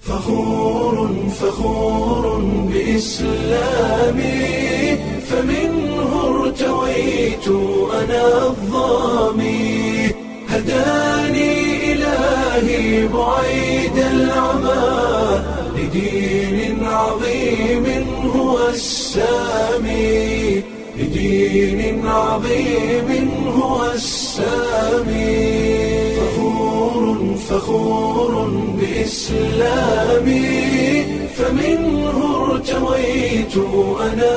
فخور بإسلامي فمنه ارتويت أنا الظامي هداني إلهي بعيد العمى لدين عظيم هو السامي لدين عظيم هو السامي فخور بإسلامي فمنه ارتويت أنا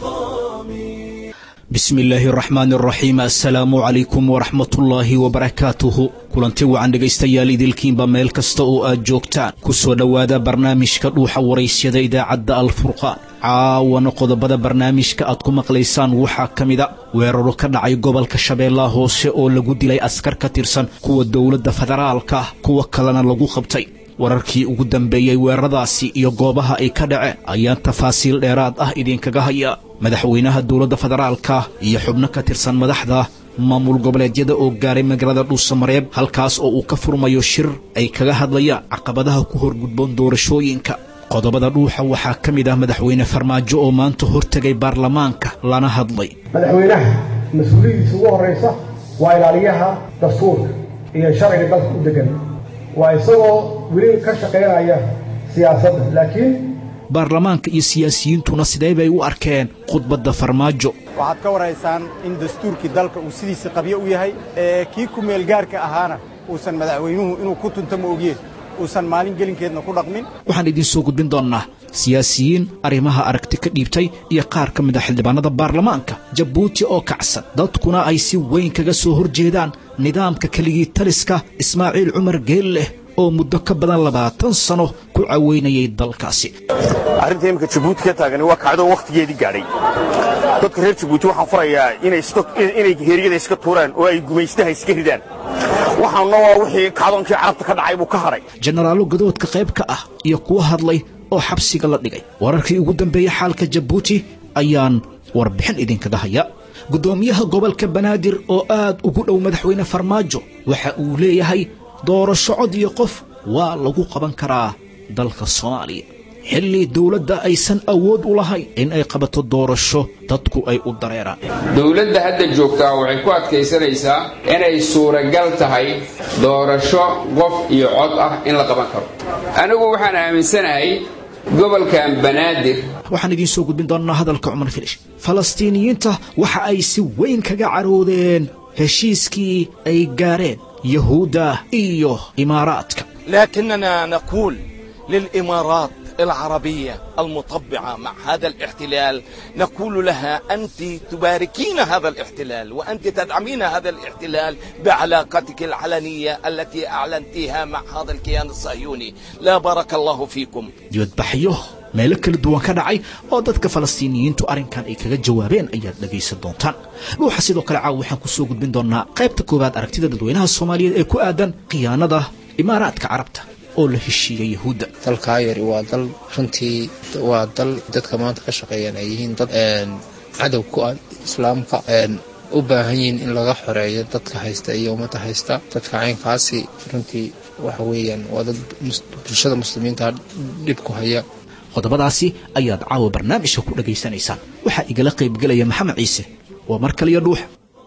الظامي بسم الله الرحمن الرحيم السلام عليكم ورحمة الله وبركاته kulanti wacan dhegaystayaal idilkiinba meel kasta oo aad joogtaan ku soo dhowaada barnaamijka dhuuxa waraysyada idaacadda alfurqaan caawana qodobada barnaamijka aad ku maqlaysaan waxaa ka mida weeraro ka dhacay gobolka shabeellaha hoose oo lagu dilay askar ka tirsan kuwa dowladda federaalka kuwa kalena lagu qabtay wararkii ugu dambeeyey weeraradaasi iyo goobaha ay ka dhaceen ayaan tafaasiil dheeraad ah idinkaga haya madaxweynaha dowladda federaalka iyo xubno ka tirsan madaxda maamul goboleedyada oo gaaray magaalada dhuusamareeb halkaas oo uu ka furmayo shir ay kaga hadlayaan caqabadaha ku horgudboon doorashooyinka qodobada dhuuxa waxaa ka mid ah madaxweyne farmaajo oo maanta hortegay baarlamaanka lana hadlay madaxweynaha mas-uuliyadiisa ugu horraysa waa ilaaliyaha dastuurka iyo sharciga dalka u degan waa isagoo weli ka shaqaynaya siyaasadda laakiin baarlamaanka iyo siyaasiyiintuna sidee bay u arkeen khudbadda farmaajo waxaad ka waraysaan in dastuurkii dalka uu sidiisa qabyo u yahay kii ku meelgaarka ahaana uusan madaxweynuhu inuu ku tunto ma ogeen uusan maalin gelinkeedna ku dhaqmin waxaan idiin soo gudbin doonnaa siyaasiyiin arrimaha aragti ka dhiibtay iyo qaar ka mid a xildhibaanada baarlamaanka jabuuti oo kacsan dadkuna ay si weyn kaga soo hor jeedaan nidaamka keligii taliska ismaaciil cumar geelleh oo muddo ka badan 20 sano ku caweynayay dalkaasi arrinta imika Jabuuti ka taagan waa kacdo waqtigeedii gaadhay dadka reer Jabuuti waxaan furayaa inay heeriyada iska tuuraan oo ay gumaystaha iska ridaan waxaan noo wixii kacdoonkii carabta ka dhacay buu ka haray jenaraalo gadoodka qayb ka ah iyo kuwa hadlay oo xabsiga la dhigay wararkii ugu dambeeyay xaalka Jabuuti ayaan warbixin idinkaga haya gudoomiyaha gobolka Banaadir oo aad ugu dhow madaxweyne Farmaajo waxa uu leeyahay doorasho cod iyo qof waa lagu qaban karaa dalka Soomaaliya xilli dawladda aysan awood u lahayn in ay qabato doorasho dadku ay u dareeraan dawladda hadda joogtaa waxay ku adkaysanaysaa inay suuragal tahay doorasho qof iyo cod ah in la qaban karo anigu waxaan aaminsanahay gobolkan Banaadir waxaan idin soo gudbin doonaa hadalka Cumar Filish Falastiiniyiinta waxa ay si weyn kaga caroodeen heshiiskii ay gaareen يهودا إيوه إماراتك لكننا نقول للإمارات العربية المطبعة مع هذا الاحتلال نقول لها أنت تباركين هذا الاحتلال وأنت تدعمين هذا الاحتلال بعلاقتك العلنية التي أعلنتها مع هذا الكيان الصهيوني لا بارك الله فيكم يذبحيه meelo kala duwan ka dhacay oo dadka Falastiiniyiintu arinkan ay kaga jawaabeen ayaad dhageysan doontaan waxa sidoo kale caaw waxaan ku soo gudbin doonaa qaybta koobaad aragtida dadweynaha Soomaaliyeed ee ku aadan khiyaanada Imaaraadka Carabta oo la heshiiyay Yahuuda dalka yar waa dal runtii waa dal dadka maanta ka shaqeeyaan ay yihiin dad cadow ku ah islaamka u baahan yihiin in laga xoreeyo dadka haysta iyo ummadda haysta dadka caynkaasi runtii waxa weeyaan waa dad bulshada muslimiinta dib ku haya qodobadaasi ayaad caawa barnaamijka ku dhageysanaysaan waxa igala qayb galaya maxamed ciise waa mar kale dhuux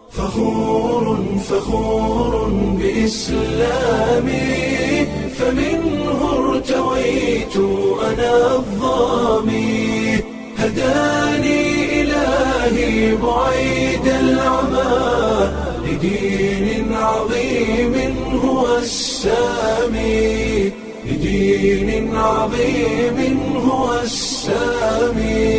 فخور بإسلامي فمنه ارتويت أنا الظامي هداني إلهي بعيد العمى لدين عظيم هو السامي لدين عظيم هو السامي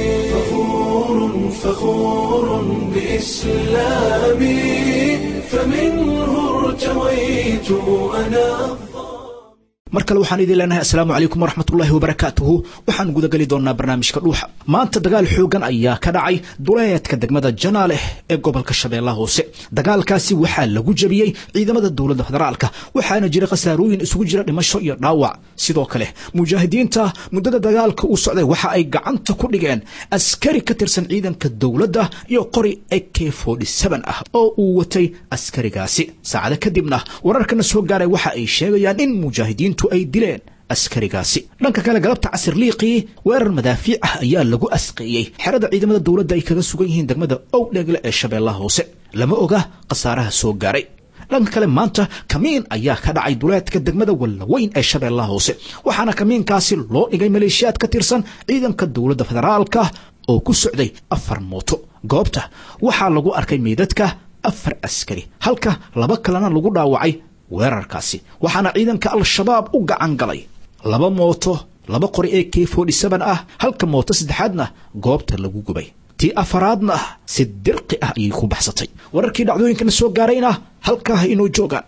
فخور بإسلامي فمنه ارتويت أنا mar kale waxaan idin leenahay assalaamu calaykum waraxmatullaahi wabarakaatuhu waxaan guda gali doonaa barnaamijka dhuuxa maanta dagaal xoogan ayaa ka dhacay duleedka degmada Janaale ee gobolka Shabeellaha Hoose dagaalkaasi waxaa lagu jabiyay ciidamada dawladda federaalka waxaana jira qasaarooyin isugu jira dhimasho iyo dhaawac sidoo kale mujaahidiinta muddada dagaalka uu socday waxa ay gacanta ku dhigeen askari ka tirsan ciidanka dawladda iyo qori AK47 ah oo uu watay askarigaasi saacada kadibna wararkana soo gaaray waxa ay sheegayaan in mujaahidiintu ay dileen askarigaasi. dhanka kale galabta casir liiqii weerar madaafiic ah ayaa lagu asqeeyey xerada ciidamada dowladda ay kaga sugan yihiin degmada Owdheegle ee Shabeellaha Hoose. lama oga khasaaraha soo gaaray. dhanka kale maanta kamiin ayaa ka dhacay duleedka degmada Wallaweyn ee Shabeellaha Hoose, waxaana kamiinkaasi loo dhigay maleeshiyaad ka tirsan ciidanka dowladda federaalka oo ku socday 4 mooto. goobta waxaa lagu arkay meedadka 4 askari halka 2 kalena lagu dhaawacay weerarkaasi, waxaana ciidanka al-shabaab u gacan galay 2 mooto 2 qori AK47 ah halka mooto saddexaadna goobta lagu gubay. tii afaraadna si dirqi ah ayay ku baxsatay. wararkii dhacdooyinkana soo gaarayna halkaa inoo joogaan.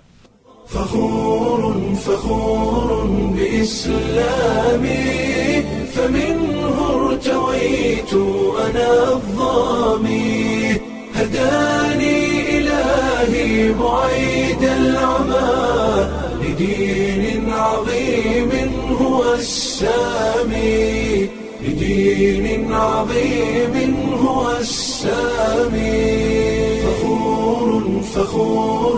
فخور بإسلامي فمنه ارتويت أنا الظامي هداني إلهي بعيد العمى لدين عظيم هو السامي لدين عظيم هو السامي فخور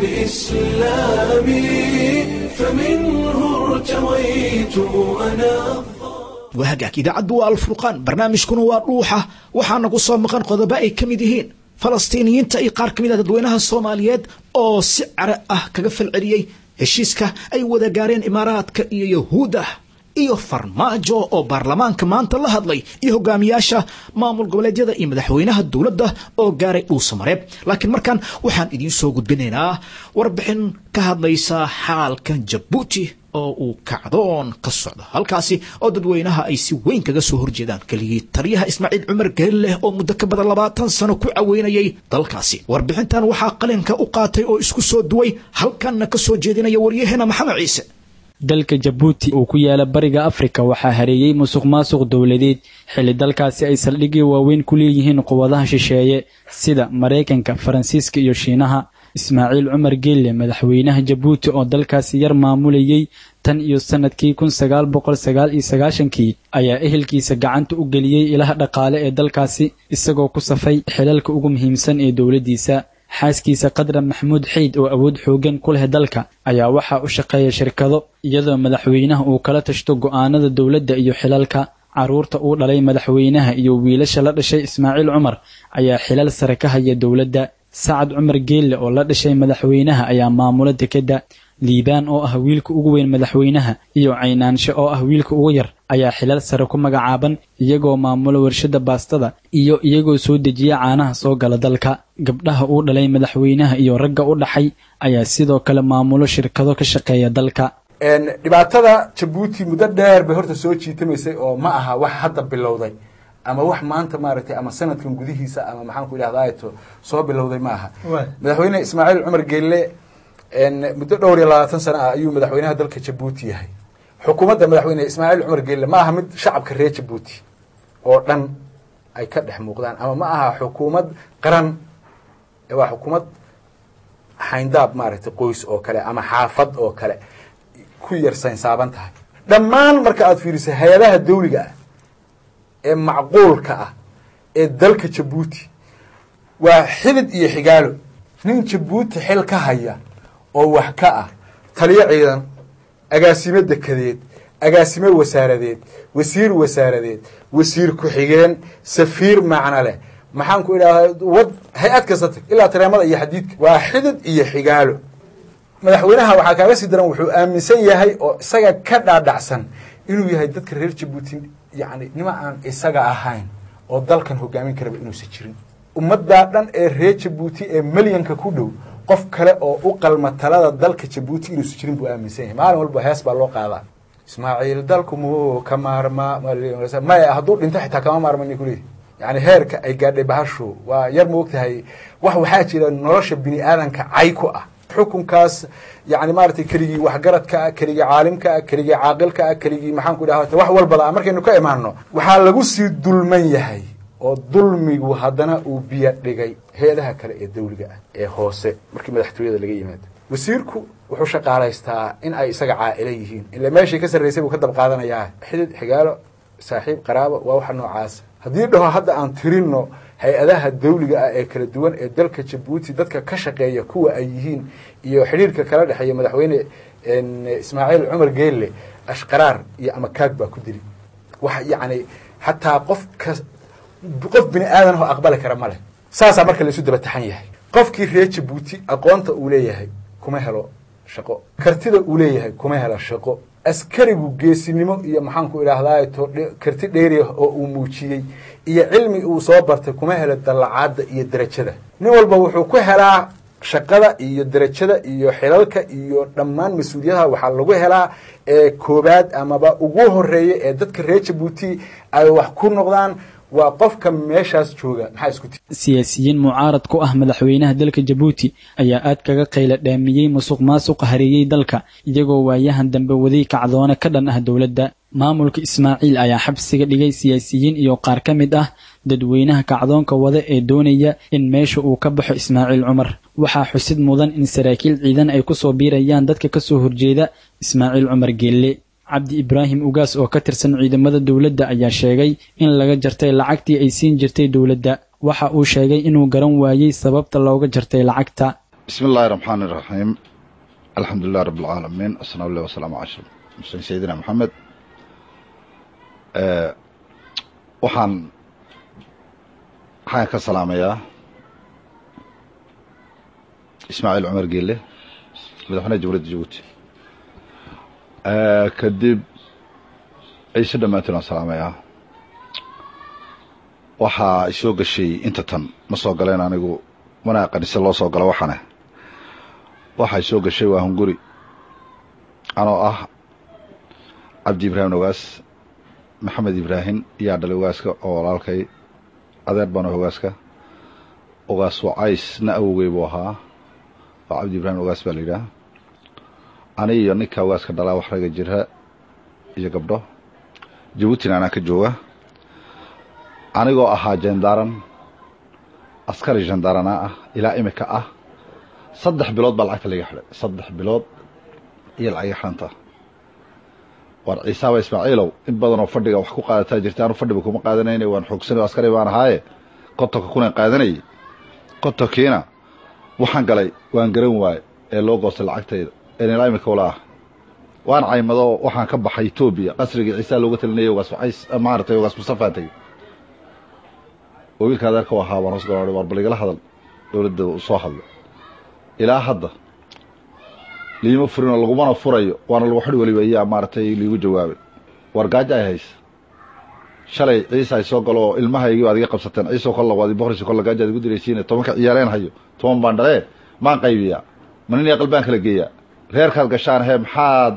بإسلامي فمنه ارتويت أنا. وهاجاك إذاعة الفرقان برنامجكم وروحه وحنا قصام مقان قضباء كمدهين فلسطينيين تأي قار كمدة دوينها الصوماليات أو سعر كقفل عريي هشيسكا أي وذا قارين إمارات كإيو يهوده iyo farmaajo oo baarlamaanka maanta la hadlay iyo hogaamiyaasha maamul goboleedyada iyo madaxweynaha dawladda oo gaaray Dhuusamareeb. laakiin markan waxaan idin soo gudbinaynaa warbixin ka hadlaysa xaalka Jabuuti oo uu kacdoon ka socdo halkaasi oo dadweynaha ay si weyn kaga soo horjeedaan kaligii taliyaha Ismaaciil Cumar Geelle oo muddo ka badan 20 sano ku caweynayay dalkaasi. warbixintan waxaa qalinka u qaatay oo isku soo duway halkan ka soo jeedinaya waryaheena Maxamed Ciise. dalka Jabuuti oo ku yaala bariga Afrika waxaa hareeyay musuqmaasuq dawladeed xilli dalkaasi ay saldhigyo waaweyn ku leeyihiin quwadaha shisheeye sida Mareykanka, Faransiiska iyo Shiinaha. Ismaaciil Cumar Geelle madaxweynaha Jabuuti oo dalkaasi yar maamulayay tan iyo sanadkii 1999 ayaa ehelkiisa gacanta u geliyay ilaha dhaqaale ee dalkaasi isagoo ku safay xilalka ugu muhiimsan ee dawladdiisa. xaaskiisa Qadra Maxamuud Xeyd oo awood xoogan ku leh dalka ayaa waxa u shaqeeya shirkado iyadoo madaxweynaha uu kala tashto go'aanada dawladda iyo xilalka. caruurta uu dhalay madaxweynaha iyo wiilasha la dhashay Ismaaciil Cumar ayaa xilal sare ka haya dawladda. Sacad Cumar Geelle oo la dhashay madaxweynaha ayaa maamula dekedda. Liibaan oo ah wiilka ugu weyn madaxweynaha iyo Caynaansho oo ah wiilka ugu yar ayaa xilal sare ku magacaaban iyagoo maamula warshada baastada iyo iyagoo soo dejiya caanaha soo gala dalka. gabdhaha uu dhalay madaxweynaha iyo ragga u dhaxay ayaa sidoo kale maamulo shirkado ka shaqeeya dalka. dhibaatada Jabuuti muddo dheer bay horta soo jiitamaysay oo ma aha wax hadda bilowday ama wax maanta maaragtay ama sanadkan gudihiisa ama maxaan ku ilaahay soo bilowday ma aha. madaxweyne Ismaaciil Cumar Geelle muddo dhowr iyo 20 sano ayuu madaxweynaha dalka Jabuuti yahay. xukuumadda madaxweyne Ismaaciil Cumar Geelle ma aha mid shacabka reer Jabuuti oo dhan ay ka dhex muuqdaan ama ma aha xukuumad qaran waa xukuumad xayndaab maaragtay qoys oo kale ama xaafad oo kale ku yarsan saaban tahay. dhammaan marka aad fiiriso hay'adaha dawliga ah ee macquulka ah ee dalka Jabuuti waa xilid iyo xigaalo. nin Jabuuti xil ka haya oo wax ka ah taliye ciidan, agaasime dekedeed, agaasime wasaaradeed, wasiir wasaaradeed, wasiir ku xigeen, safiir macna leh, maxaan ku ilaahay wad hay'ad kasta ilaa tareemada iyo xadiidka waa xidid iyo xigaalo. madaxweynaha waxa kaaga sii daran wuxuu aaminsan yahay oo isaga ka dhaadhacsan inuu yahay dadka reer Jabuuti yani nima aan isaga ahayn oo dalkan hogaamin karaba inuu si jirin. ummadda dhan ee reer Jabuuti ee milyanka ku dhow qof kale oo u qalma talada dalka Jabuuti inuu si jirin buu aaminsan yahay. maalin walba hees baa loo qaadaa Ismaaciil dalku muu ka maarma ma hadduu dhinto xitaa kama maarmani kulii يعني هيرك أي قاعد بهالشو ويرمو وقتها وحاجة نرش بني آدم كعيكو حكم كاس يعني مارتي كريجي وحجرت كريجي عالم كريجي عاقل كريجي محن كده وحول بلا أمرك إنه كإيمانه وحال جوسي الظلمية هاي والظلمي وهذانا وبيا رجعي هذا كلا الدولة هوسة مركب الحتوية اللي جاي مات وسيركو وحوش على استا إن أي سجع عائليين اللي ماشي كسر رئيسه وكتب قاعدنا إياه حدد حجاله صاحب قرابة ووحنا عاس هذي ده هذا عن ترينه hay-adaha dawliga ah ee kala duwan ee dalka Djibouti dadka ka shaqeeya kuwa ay yihiin iyo xiriirka kala dhaxeeya madaxweyne Ismaaciil Cumar Geelle ashqaraar iyo ama kaag baa ku dili wax yacni xataa qof bini aadan oo aqbali kara ma leh saasaa marka la isu daba taxan yahay qofkii reer Jabuuti aqoonta uu leeyahay kuma helo shaqo kartida uu leeyahay kuma helo shaqo askarigu geesinimo iyo maxaan ku ilaahdaa karti dheeri oo uu muujiyay iyo cilmi uu soo bartay kuma helo dalacaada iyo darajada nin walba wuxuu ku helaa shaqada iyo darajada iyo xilalka iyo dhammaan mas'uuliyadaha waxa lagu helaa koobaad amaba ugu horeeya ee dadka reer Jabuuti ay wax ku noqdaan waa qofka meeshaas jooga maxaa isku siyaasiyiin mucaarad ku ah madaxweynaha dalka Jabuuti ayaa aad kaga qayla dhaamiyay musuqmaasuq hareeyay dalka iyagoo waayahan dambe waday kacdoona ka dhan ah dawladda maamulka Ismaaciil ayaa xabsiga dhigay siyaasiyiin iyo qaar ka mid ah dadweynaha kacdoonka wada ee doonaya in meesha uu ka baxo Ismaaciil Cumar waxa xusid mudan in saraakiil ciidan ay ku soo biirayaan dadka ka soo horjeeda Ismaaciil Cumar Geelle Cabdi Ibraahim Ugaas oo ka tirsan ciidamada dawladda ayaa sheegay in laga jartay lacagtii ay siin jirtay dawladda waxa uu sheegay inuu garan waayay sababta looga jartay lacagta Bismillahir Rahmanir Rahim Alhamdulillah Rabbil Alamin Assalamu wassalamu ala Sayyidina Muhammad waxaan ka salaamayaa Ismaaciil Cumar Geelle madaxweynaha Jamhuuriyadda Jabuuti kadib ciise dhamaantiin salaamayaa waxaa soo gashay inta tan ma soo galeen anigu mana qanisa loo soo galo waxa soo gashay waa hunguri anoo ah Cabdi Ibraahim Ugaas Maxamed Ibraahim iyo dhalay Ugaaska oo walaalkay adeer baan Ugaaska Ugaas wacaysna awgeey buu ahaa Cabdi Ibraahim Ugaas baa leeyahay aniga ninka Ugaaska dhalaa wax raga jira iyo gabdho Jabuuti ana ka jooga anigoo ahaa jandaaran askari jandaarana ah ilaa imika ah 3 bilood baa lacagta laga xidhay 3 bilood iyo lacag xanta war Ciise Ismaaciilow in badan oo fadhiga wax ku qaadataa jirtaan fadhiga kuma qaadanayna waan xoogsanay askari baan ahaay qodka kuna qaadanay qodkiina waxaan galay waan garan waay ee loo goostay lacagtayda ilaa imika wala waan caymado waxaan ka baxay Itoobiya qasriga Ciise looga talinayo Ugaas Wacays maartay Ugaas Mustafa tagay wiilka adeerka waxa waan hoos galay war baliga la hadal dawladda soo hadlay ilaa hadda liimo furino lagu mana furayo waana lagu xidhi waliba ayaa maartay liigu jawaabay war gaaja ay hays shalay Ciise ay soo galo ilmahaygii adiga qabsateen Ciise kala wadi boqorkiisa kala gaaja ugu diraysiin 10 ka ciyaareen hayo 10 baan dhalee maan qaybiya manina qalbaan kala geeya reerkaad gashaan hay maxaad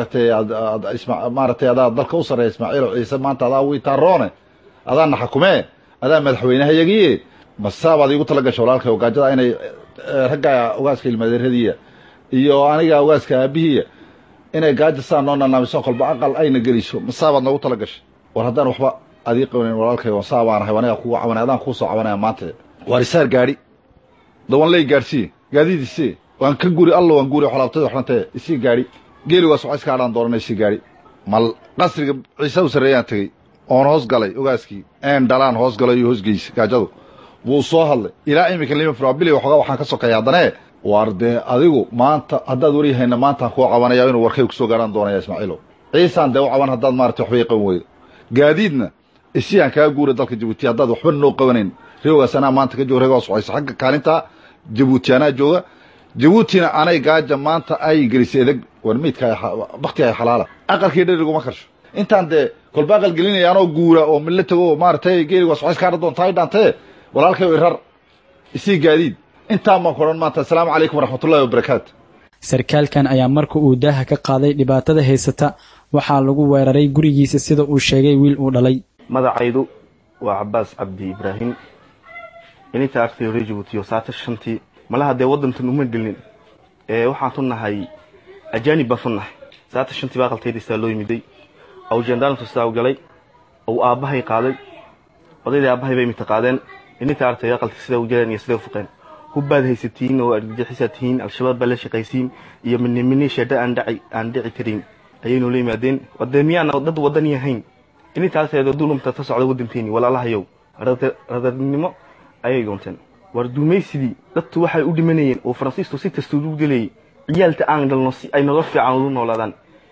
maartay adaa dalka u sareeyay Ismaaciil Ciise maanta adaa wii taroone adaa xakumee adaa madaxweynaha yagiye masaabad igu tala gasho walaalkay oo gaajada inay ragga Ugaaska ilmadeeradiya iyo aniga Ugaaska abihiya inay gaajo saano naamiso qalba aqal ayna geliso masaabad nagu tala gashay war hadaan waxba adii qabaneen walaalkay oo saabaan haywaaniga ku cawanaadan ku soo cawanaya maanta war isaar gaari dawan lay gaarsi gaadiidisi waan ka guri Allah waan guri xalaabtada xantay isi gaari geeli waa socodka aan dooranay isi gaari mal qasriga Ciise u sareeyaan tagay oo hoos galay Ugaaskii dhalaan hoos galay hoos geys gaajadu wuu soo hadlay ilaa imika lima faraabili waxaan ka sokay hadane warde adigu maanta hadaad wariyayna maanta ku cabanaya inuu warkay ku soo gaaraan doonaya Ismaaciilow Ciisaan de caban hadaad maartay waxbay qaban weey gaadiidna isiyaan ka guuray dalka Jabuuti hadaad waxba noo qabanin reewaasana maanta ka jooga reewaas waxay xagga kaalinta Jabuutiana jooga Jabuutina anay gaaja maanta ay gelisay warmiidka waqti ay xalaala aqalkii dhirigu ma karsho intaan de kolba aqal gelinayaan oo guura oo milatago maartay geeli was wax ka doontaa dhaantay walaalkay irar isi gaadiid inta ma qoran maanta assalaamu alaykum waraxmatullaahi wabarakaatuh sarkaalkan ayaa marka uu daaha ka qaaday dhibaatada haysata waxa lagu weeraray gurigiisa sida uu sheegay wiil uu dhalay magacaydu waa Cabbaas Cabdi Ibraahim inta akhtiyo Jabuuti oo saata shantii malaha de wadantan uma gelin waxaan tunahay ajaanib bafnahay saata shantii baa qalteedisa loo yimiday aw jandaantu saaw galay aw aabahay qaaday odayda aabahay bay mid qaadeen inta artay qalti sida u jeedan iyo sida u fuqeen hubbaad haysatiin oo argagixisaatiin al-shabaab baa la shaqaysiin iyo minni sheeda aan dhici karin ayaynu la yimaadeen wadamiyana dad wadan yahayn inta artay dulumta ta socda wadanteeni walaalahayow radarnimo ayay doonteen war duumaysidii dadku waxay u dhimanayeen oo Faransiisku si tastuur u galay ciyaalta aan dhalno si ay nolol fiican u noolaadaan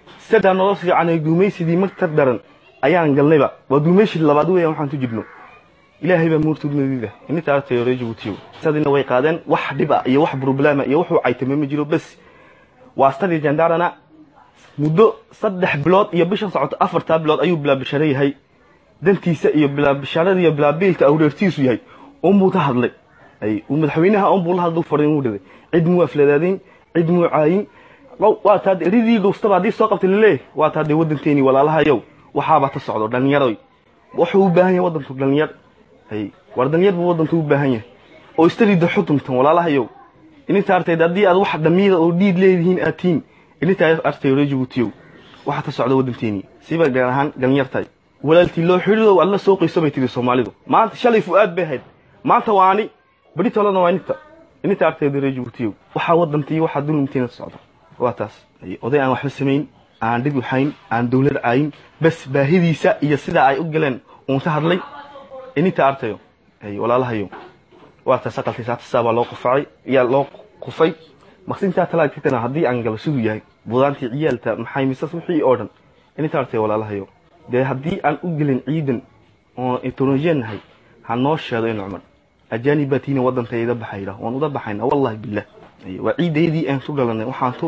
سدا نوصي عن جوميسي دي مقتدرا أيان قلبا وجوميسي اللي بعدوه يوم حنتو جبنو إلهي بمورت المديدة إني تعرف يا جبوتيو سدا نوي قادن واحد بقى يوح بروبلام يوحو عيتم مجرو بس واستدي جندارنا مدو صدح بلاد يبشر صعد أفر تابلاد أيوب بلا بشري هاي دنتي سئي بلا بشري بلا بيت أو رتيسو هاي أمو تهضلي أي ومدحوينها أم بولها دو فريمو ده عد مو أفلادين عد مو عاين واتاد ريدي دوستبا دي سوقت لله واتاد ودنتيني ولا لها يو وحابه تصعد دنياروي wuxuu u baahan yahay wadanku dhalinyar hay war dhalinyar buu wadanku u baahan yahay oo istariid xutumtan walaalahayow inta artay dadii aad wax dhamiida oo dhiid leedihiin aatiin inta artay Djibouti waxa ta socdo wadanteeni siba gaar ahaan dhalinyartay walaaltii loo xiriiro wala soo qiisabay tii Soomaalidu maanta shalay fuaad bahayd maanta waani bari talana waa inta artay Djibouti waxa wadantii waxa dulminteena socdo واتاس oday aan waxba sameyn aan dib u hayn aan dawlad ayn bas baahidiisa iyo sida ay u galeen oo ta hadlay inta artayo ay walaalahayo waataas aqaltiisa sabab loo qufay iyo loo qufay maqsinta talaagtana hadii aan gal sidoo yahay buudaantii ciyaalta maxay misas wixii oo dhan inta artayo walaalahayo de hadii aan u galin ciidan oo introjenhay hanoo sheedo in umar ajanibatina wadantayda baxayra oo u dabaxayna wallahi billah وعيدي أن تقولنا وحنتو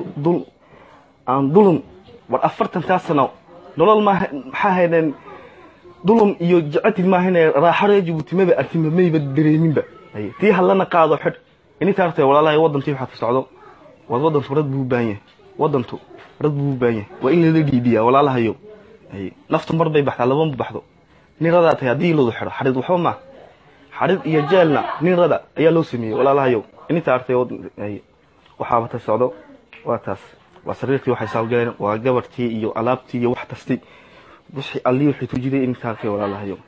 ظلم والأفرت تاسنا دول ما حاهن ظلم يجعت ما هنا راح يجيب تمام أرتم ما يبدرين بقى تي هلا قاعد حد إني تعرف ولا لا يوضن تي حتى السعودة ووضن فرد بوبانية وضنتو رد بوبانية وإلا الجديدية ولا لا هيو نفط مرة يبحث على بوم بحثه نيرادات هذه لو ضحرة حرد وحومة حرد يجالنا نيرادات يا لو سمي ولا لا هيو إني تعرف أي وحابة السعودة واتاس وسريرتي وحي سالجين وجبرتي يو ألابتي يو وحتستي بس اللي وحي تجري إني تعرف ولا لا هيو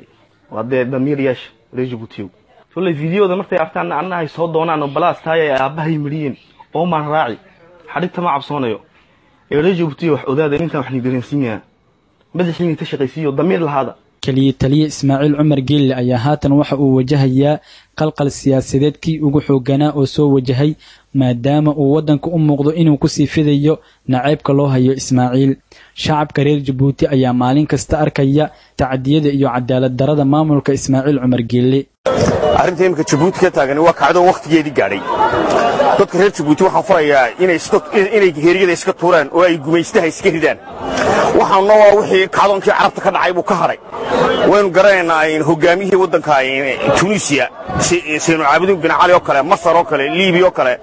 وده دمير ياش رجبوتيو شو الفيديو ده مرتي عرفت عنها يصود وانا إنه بلاس تاي أبهي مريين أو ما راعي حريت ما عبصونه يو رجبوتيو وده ده إنت وحني درنسينها بدل حين تشقي فيه الضمير لهذا kaliya taliye Ismaaciil Cumar Geelle ayaa haatan waxa uu wajahayaa qalqal siyaasadeedkii ugu xooganaa oo soo wajahay maadaama uu wadanka u muuqdo inuu ku sii fidayo nacaybka loo hayo Ismaaciil shacabka reer Djibouti ayaa maalin kasta arkaya tacadiyada iyo cadaalad darrada maamulka Ismaaciil Cumar Geelle arrinta imka Djibouti ka taagan waa kacdo waqtigeedii gaaray dadka reer Djibouti waxaan farayaa inay heeriyada iska tuuraan oo ay gumaystaha iska ridaan waxaan noo wixii kacdoonkii carabta ka dhacay buu ka haray waynu garanaynaa in hogaamiyihii wadanka Tunisia Seynu Caabidin bin Ali oo kale Masar oo kale Liibiya oo kale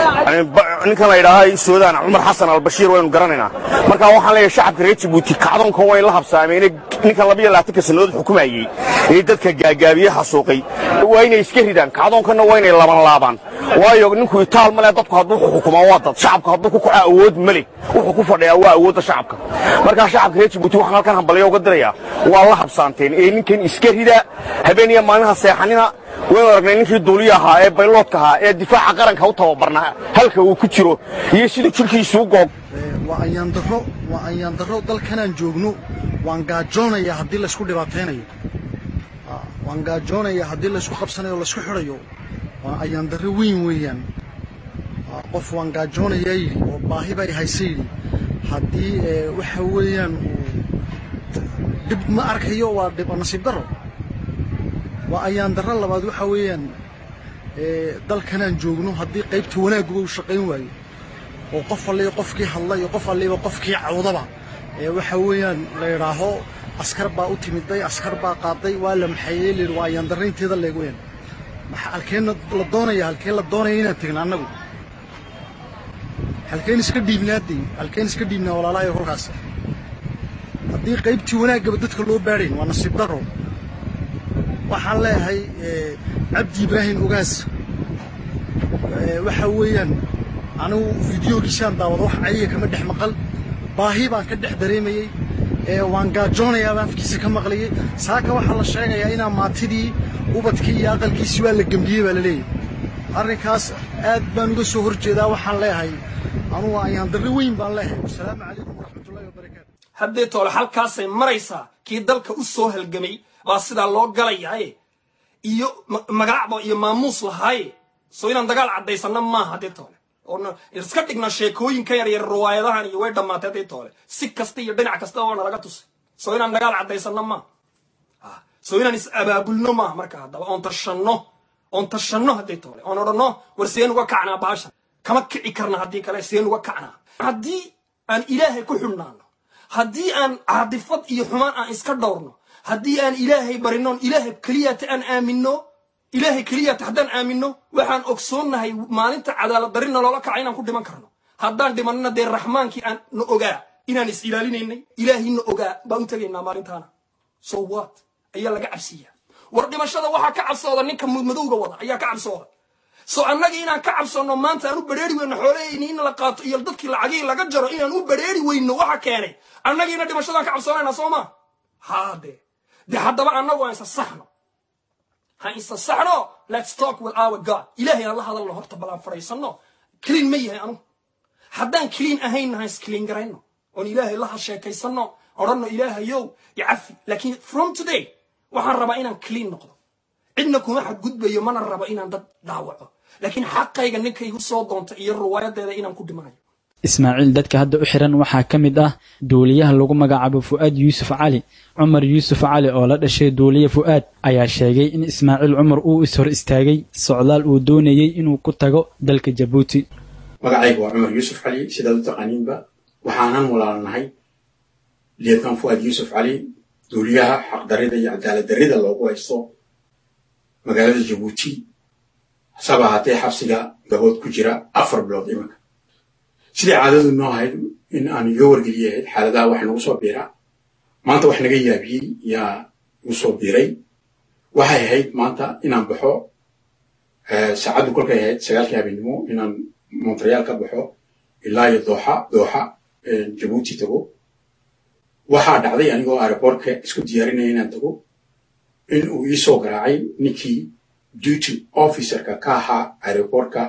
ninkan la yiraahdo Suudaan Umar Hassan al-Bashir waynu garanaynaa marka waxaan leeyahay shacabka reer Djibouti kacdoonka way la habsaameen ninkan 22 sanadood xukumayay ee dadka gaagaabiyaha suuqay waa inay iska ridaan kacdoonkana waa inay laban waayo ninku itaal male dadku hadduu xukumo waa dad shacabka hadduu ku kaca awood male wuxuu ku fadhiyaa waa awoodda shacabka marka shacabka reer Djibouti waxaan halkan hambalyo uga dirayaa waa la habsaanteen ee ninkan iska rida habeeniya maalmaha seexanina way aragnay ninkii duuliyaha ee bayloodka ahaa ee difaaca qaranka u tababarnaa halka uu ku jiro iyo sida jirkiisu u goob waa ayaan daro dalkanaan joogno waan gaajoonaya haddii la isku dhibaateynayo waan gaajoonaya haddii la isku qabsanayo la isku xirayo waa ayaan daro weyn weeyaan qof waan gaajoonaya yiri oo baahi bay haysay haddii waxa weeyaan dib ma arkayo waa dib nasiib daro waa ayaan daro labaad waxa weeyaan dalkanaan joogno haddii qaybta wanaagga uu shaqeyn waayo oo qof walba qofkii hadlay qof walba qofkii cawdaba waxa weeyaan la yiraaho askar baa u timiday askar baa qaaday waa la maxayay waa ayaan dareynteeda leegoyn halkeen la doonaya inaan tagno annagu halkeen iska dhiibnaa walaalahay halkaas haddii qaybtii wanaagga dadka loo baarin waa nasiib daro waxaan leeyahay Abdi Ibrahim Ugaas waxa weeyaan anigu fiidiyogiisaan daawado wax ay kama dhex maqal baahi baan ka dhex dareemayay waan gaajoonayaa afkiisa ka maqlayay saaka waxa la sheegayaa in maatidii ubadkii iyo aqalkiisii waa la gambiyay baa la leeyahay arrinkaas aad baan uga soo horjeedaa waxaan leeyahay anigu ayaan darri weyn baan leeyahay assalaamu calaykum waraxmatullaahi wabarakaatuh haddii toole halkaasay maraysaa kii dalka u soo halgamay baa sidaa loo galayaa iyo magacba iyo maamuus lahaay soo inaan dagaal cadaysanna maaha haddii toole oo iska dhigna sheekooyinka yar yar riwaayadahan iyo way dhamaatay toole si kasta iyo dhinac kasta oo nalaga tusay soo inaan dagaal cadeysano ma soo inaan is abaabulno ma marka hadaba on tashanno hadii toole on orano war seen uga kacnaa baasha kama kici karna hadii kale seen uga kacnaa hadii aan ilaahay ku xulnaano hadii aan caadifad iyo xumaan aan iska dhowrno hadii aan ilaahay barino ilaahay kaliya aan aamino ilaahay kaliya haddaan aamino waxaan ogsoonahay maalinta cadaalad darina loola kacay inaan ku dhiman karno haddaan dhimanna dee raxmaankii aan na ogaa inaan is ilaalinaynay ilaahina ogaa baan u tagaynaa maalintaana so what ayaa laga cabsiyaa war dhimashada waxaa ka cabsooda ninka madowga wada ayaa ka cabsooda so annaga inaan ka cabsoono maanta aan u bareeri weyno xoolahayni in la qaato iyo dadkii lacagii laga jaro inaan u bareeri weyno waxa keenay annagiina dhimashadaan ka cabsoonayna soo ma haade dee haddaba annagu aan isa saxno let's talk with our God إلهي الله هذا الله هرت بلا فريسنا كلين مية أنا حدان كلين أهين ناس كلين جرينا on إلهي الله شيء كيسنا أرنا إلهي يو يعفي لكن from today وحن ربعنا كلين نقطة إنكم واحد جد بيومنا ربعنا ضد دعوة لكن حقا يجنك يوصل دون تغيير رواية ده إنا نكون دماغي ismaaciil dadka hadda u xiran waxaa ka mid ah duuliyaha lagu magacaabo Fuad Yuusuf Cali Umar Yuusuf Cali oo la dhashay duuliye Fuad ayaa sheegay in Ismaaciil Umar uu is hor istaagay socdaal uu doonayay inuu ku tago dalka Djibouti magacaygu waa Umar Yuusuf Cali sidaad u taqaaniinba waxaanan walaalnahay lieutenant Fuad Yuusuf Cali duuliyaha xaq darida iyo cadaalad darida loogu haysto magaalada Djibouti sabahatay xabsiga gabood ku jira 4 bilood imanka sidii caadadu noo ahayd in aan iga wargeliyay xaaladaha wax nagu soo biira maanta wax naga yaabiyey yaa igu soo biiray waxay ahayd maanta inaan baxo saacadu kolkay ahayd 9 habeenimo inaan Montreal ka baxo ilaa iyo Doha Djibouti tago waxaa dhacday anigoo airportka isku diyaarinaya inaan tago in uu ii soo garaacay ninkii duty officerka ka ahaa airportka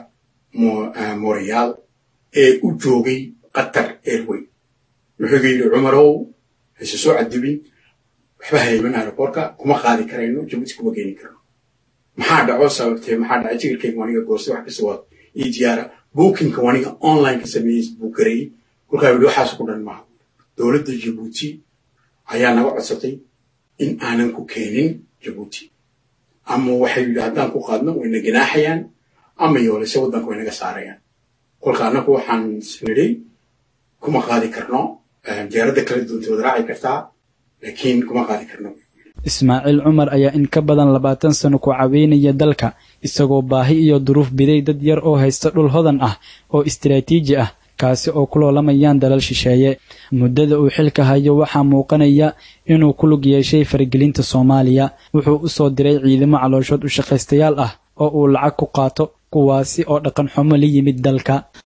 Montreal ee u joogay Qatar Airway wuxuu yiri Umarow hayso soo cadibin waxba hayman airportka kuma qaadi karayno Djibouti kuma geeni karno maxaa dhaco sababtee maxaa dhacay tigirkayga waniga goostay wax ka soo ii diyaara booking waniga online ka sameeyay bookeray kulka waxaas ku dhan ma dawladda Djibouti ayaa naga codsatay in aanan ku keenin Djibouti ama waxay yiraahdaan ku qaadno wayna ganaaxayaan ama yoolase wadanka waynaga saarayaan kolka anagu waxaan isnidhi kuma qaadi karno diyaarada kala duwan raaci kartaa laakiin kuma qaadi karno Ismaaciil Umar ayaa in ka badan 20 sano ku caawinaya dalka isagoo baahi iyo duruuf biday dad yar oo haysta dhul hodan ah oo istiraatiiji ah kaasi oo ku loolamayaan dalal shisheeye muddada uu xilka hayo waxa muuqanaya inuu ku lug yeeshay faragelinta Soomaaliya wuxuu u soo diray ciidamo calooshood u shaqaystayaal ah oo uu lacag ku qaato kuwaasi oo dhaqan xumo la yimid dalka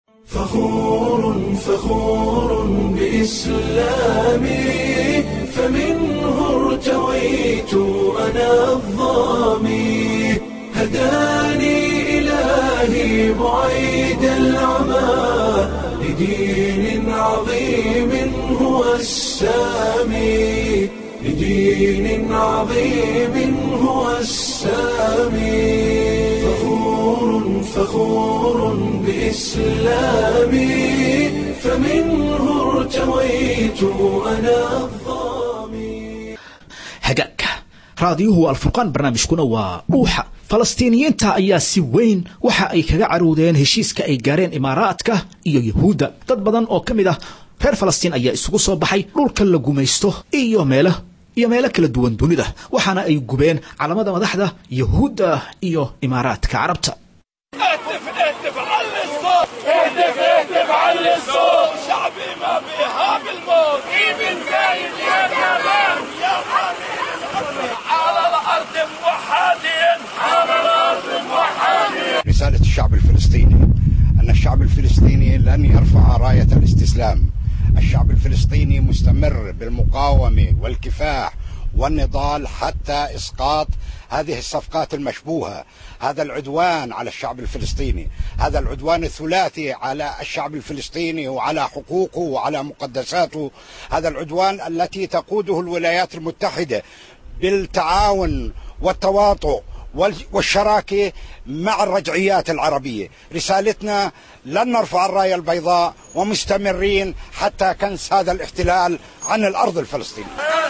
فخور بإسلامي فمنه ارتويت أنا الظامي هداني إلهي بعيد العمى لدين عظيم هو السامي لدين عظيم هو السامي فخور بإسلامي فمنه ارتويت أنا الظامي هجاك راديوه الفرقان برنامجكنا وروحا فلسطينيينتا ayaa si weyn waxa ay kaga caruudeen heshiiska ay gaareen imaaraadka iyo yahuuda dad badan oo kamid ah reer Falastiin ayaa isugu soo baxay dhulka la gumaysto iyo meelo kala duwan dunida waxaana ay gubeen calamada madaxda yahuuda iyo imaaraadka carabta اهتف على الصوت اهتف على الصوت شعبي ما فيها بالموت ابن زايد يا جمال يا حبيبي على الارض موحدين على الارض موحدين رسالة الشعب الفلسطيني ان الشعب الفلسطيني لن يرفع راية الاستسلام الشعب الفلسطيني مستمر بالمقاومة والكفاح والنضال حتى إسقاط هذه الصفقات المشبوهة هذا العدوان على الشعب الفلسطيني هذا العدوان الثلاثي على الشعب الفلسطيني وعلى حقوقه وعلى مقدساته هذا العدوان التي تقوده الولايات المتحدة بالتعاون والتواطؤ والشراكة مع الرجعيات العربية. رسالتنا لن نرفع الراية البيضاء ومستمرين حتى كنس هذا الاحتلال عن الأرض الفلسطينية.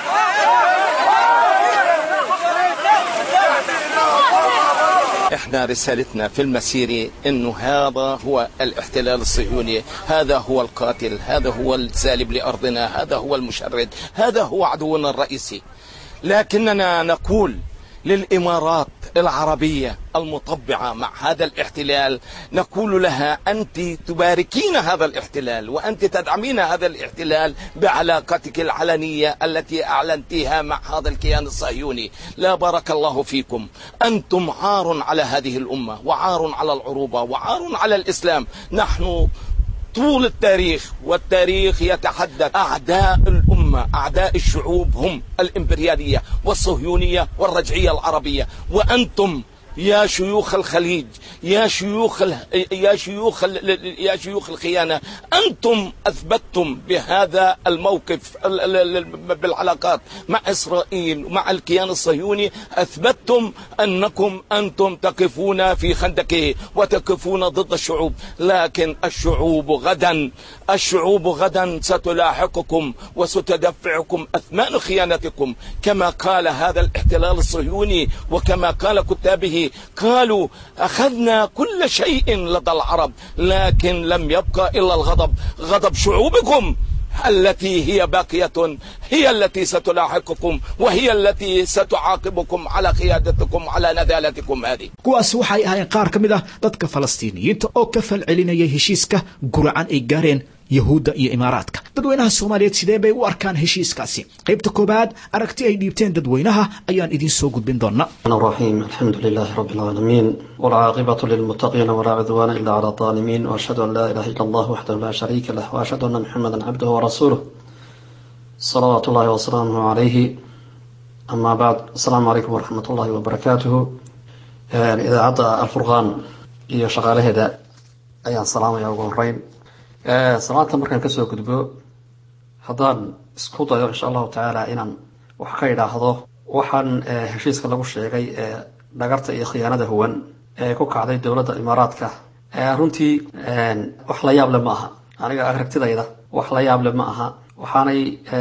احنا رسالتنا في المسيرة انه هذا هو الاحتلال الصهيوني، هذا هو القاتل، هذا هو السالب لأرضنا، هذا هو المشرد، هذا هو عدونا الرئيسي. لكننا نقول للإمارات العربية المطبعة مع هذا الاحتلال، نقول لها أنت تباركين هذا الاحتلال وأنت تدعمين هذا الاحتلال بعلاقتك العلنية التي أعلنتها مع هذا الكيان الصهيوني. لا بارك الله فيكم، أنتم عار على هذه الأمة وعار على العروبة وعار على الإسلام. نحن طول التاريخ والتاريخ يتحدث أعداء الأمة أعداء الشعوب هم الإمبريالية والصهيونية والرجعية العربية، وأنتم يا شيوخ الخليج يا شيوخ الخيانة أنتم أثبتتم بهذا الموقف بالعلاقات مع إسرائيل ومع الكيان الصهيوني، أثبتتم أنكم أنتم تقفون في خندقه وتقفون ضد الشعوب. لكن الشعوب غدا ستلاحقكم وستدفعكم أثمان خيانتكم، كما قال هذا الاحتلال الصهيوني وكما قال كتابه، قالوا أخذنا كل شيء لدى العرب لكن لم يبقى إلا الغضب. غضب شعوبكم التي هي باقية هي التي ستلاحقكم وهي التي ستعاقبكم على قيادتكم على نذالتكم هذه. kuwaas waxay ahaayeen qaar ka mid ah dadka Falastiiniyiinta oo ka falcelinayay heshiiska guracan ay gaareen yahuuda iyo imaaraadka. dadweynaha Soomaaliyeed sidee bay u arkaan heshiiskaasi? qaybta koobaad aragti ay dhiibteen dadweynaha ayaan idin soo gudbin doonaa. الرحيم الحمد لله رب العالمين والعاقبة للمتقين ولا عدوان إلا على الظالمين وأشهد أن لا إله إلا الله وحده لا شريك له وأشهد أن محمدا عبده ورسوله صلوات الله وسلامه عليه. أما بعد، السلام عليكم ورحمة الله وبركاته. إذا عطى الفرقان يشغل هذا أيان سلام يا أبو صلاة مركان كسو كتبو هذان اسكوطا إن شاء الله تعالى إنان وحكايدا هذا وحن هشيسك لغو الشيغي دقرت إي خيانة هوان كوكا عدي دولة الإماراتك runtii wax la yaab leh ma aha. aniga aragtidayda wax la yaab leh ma aha. waxaanay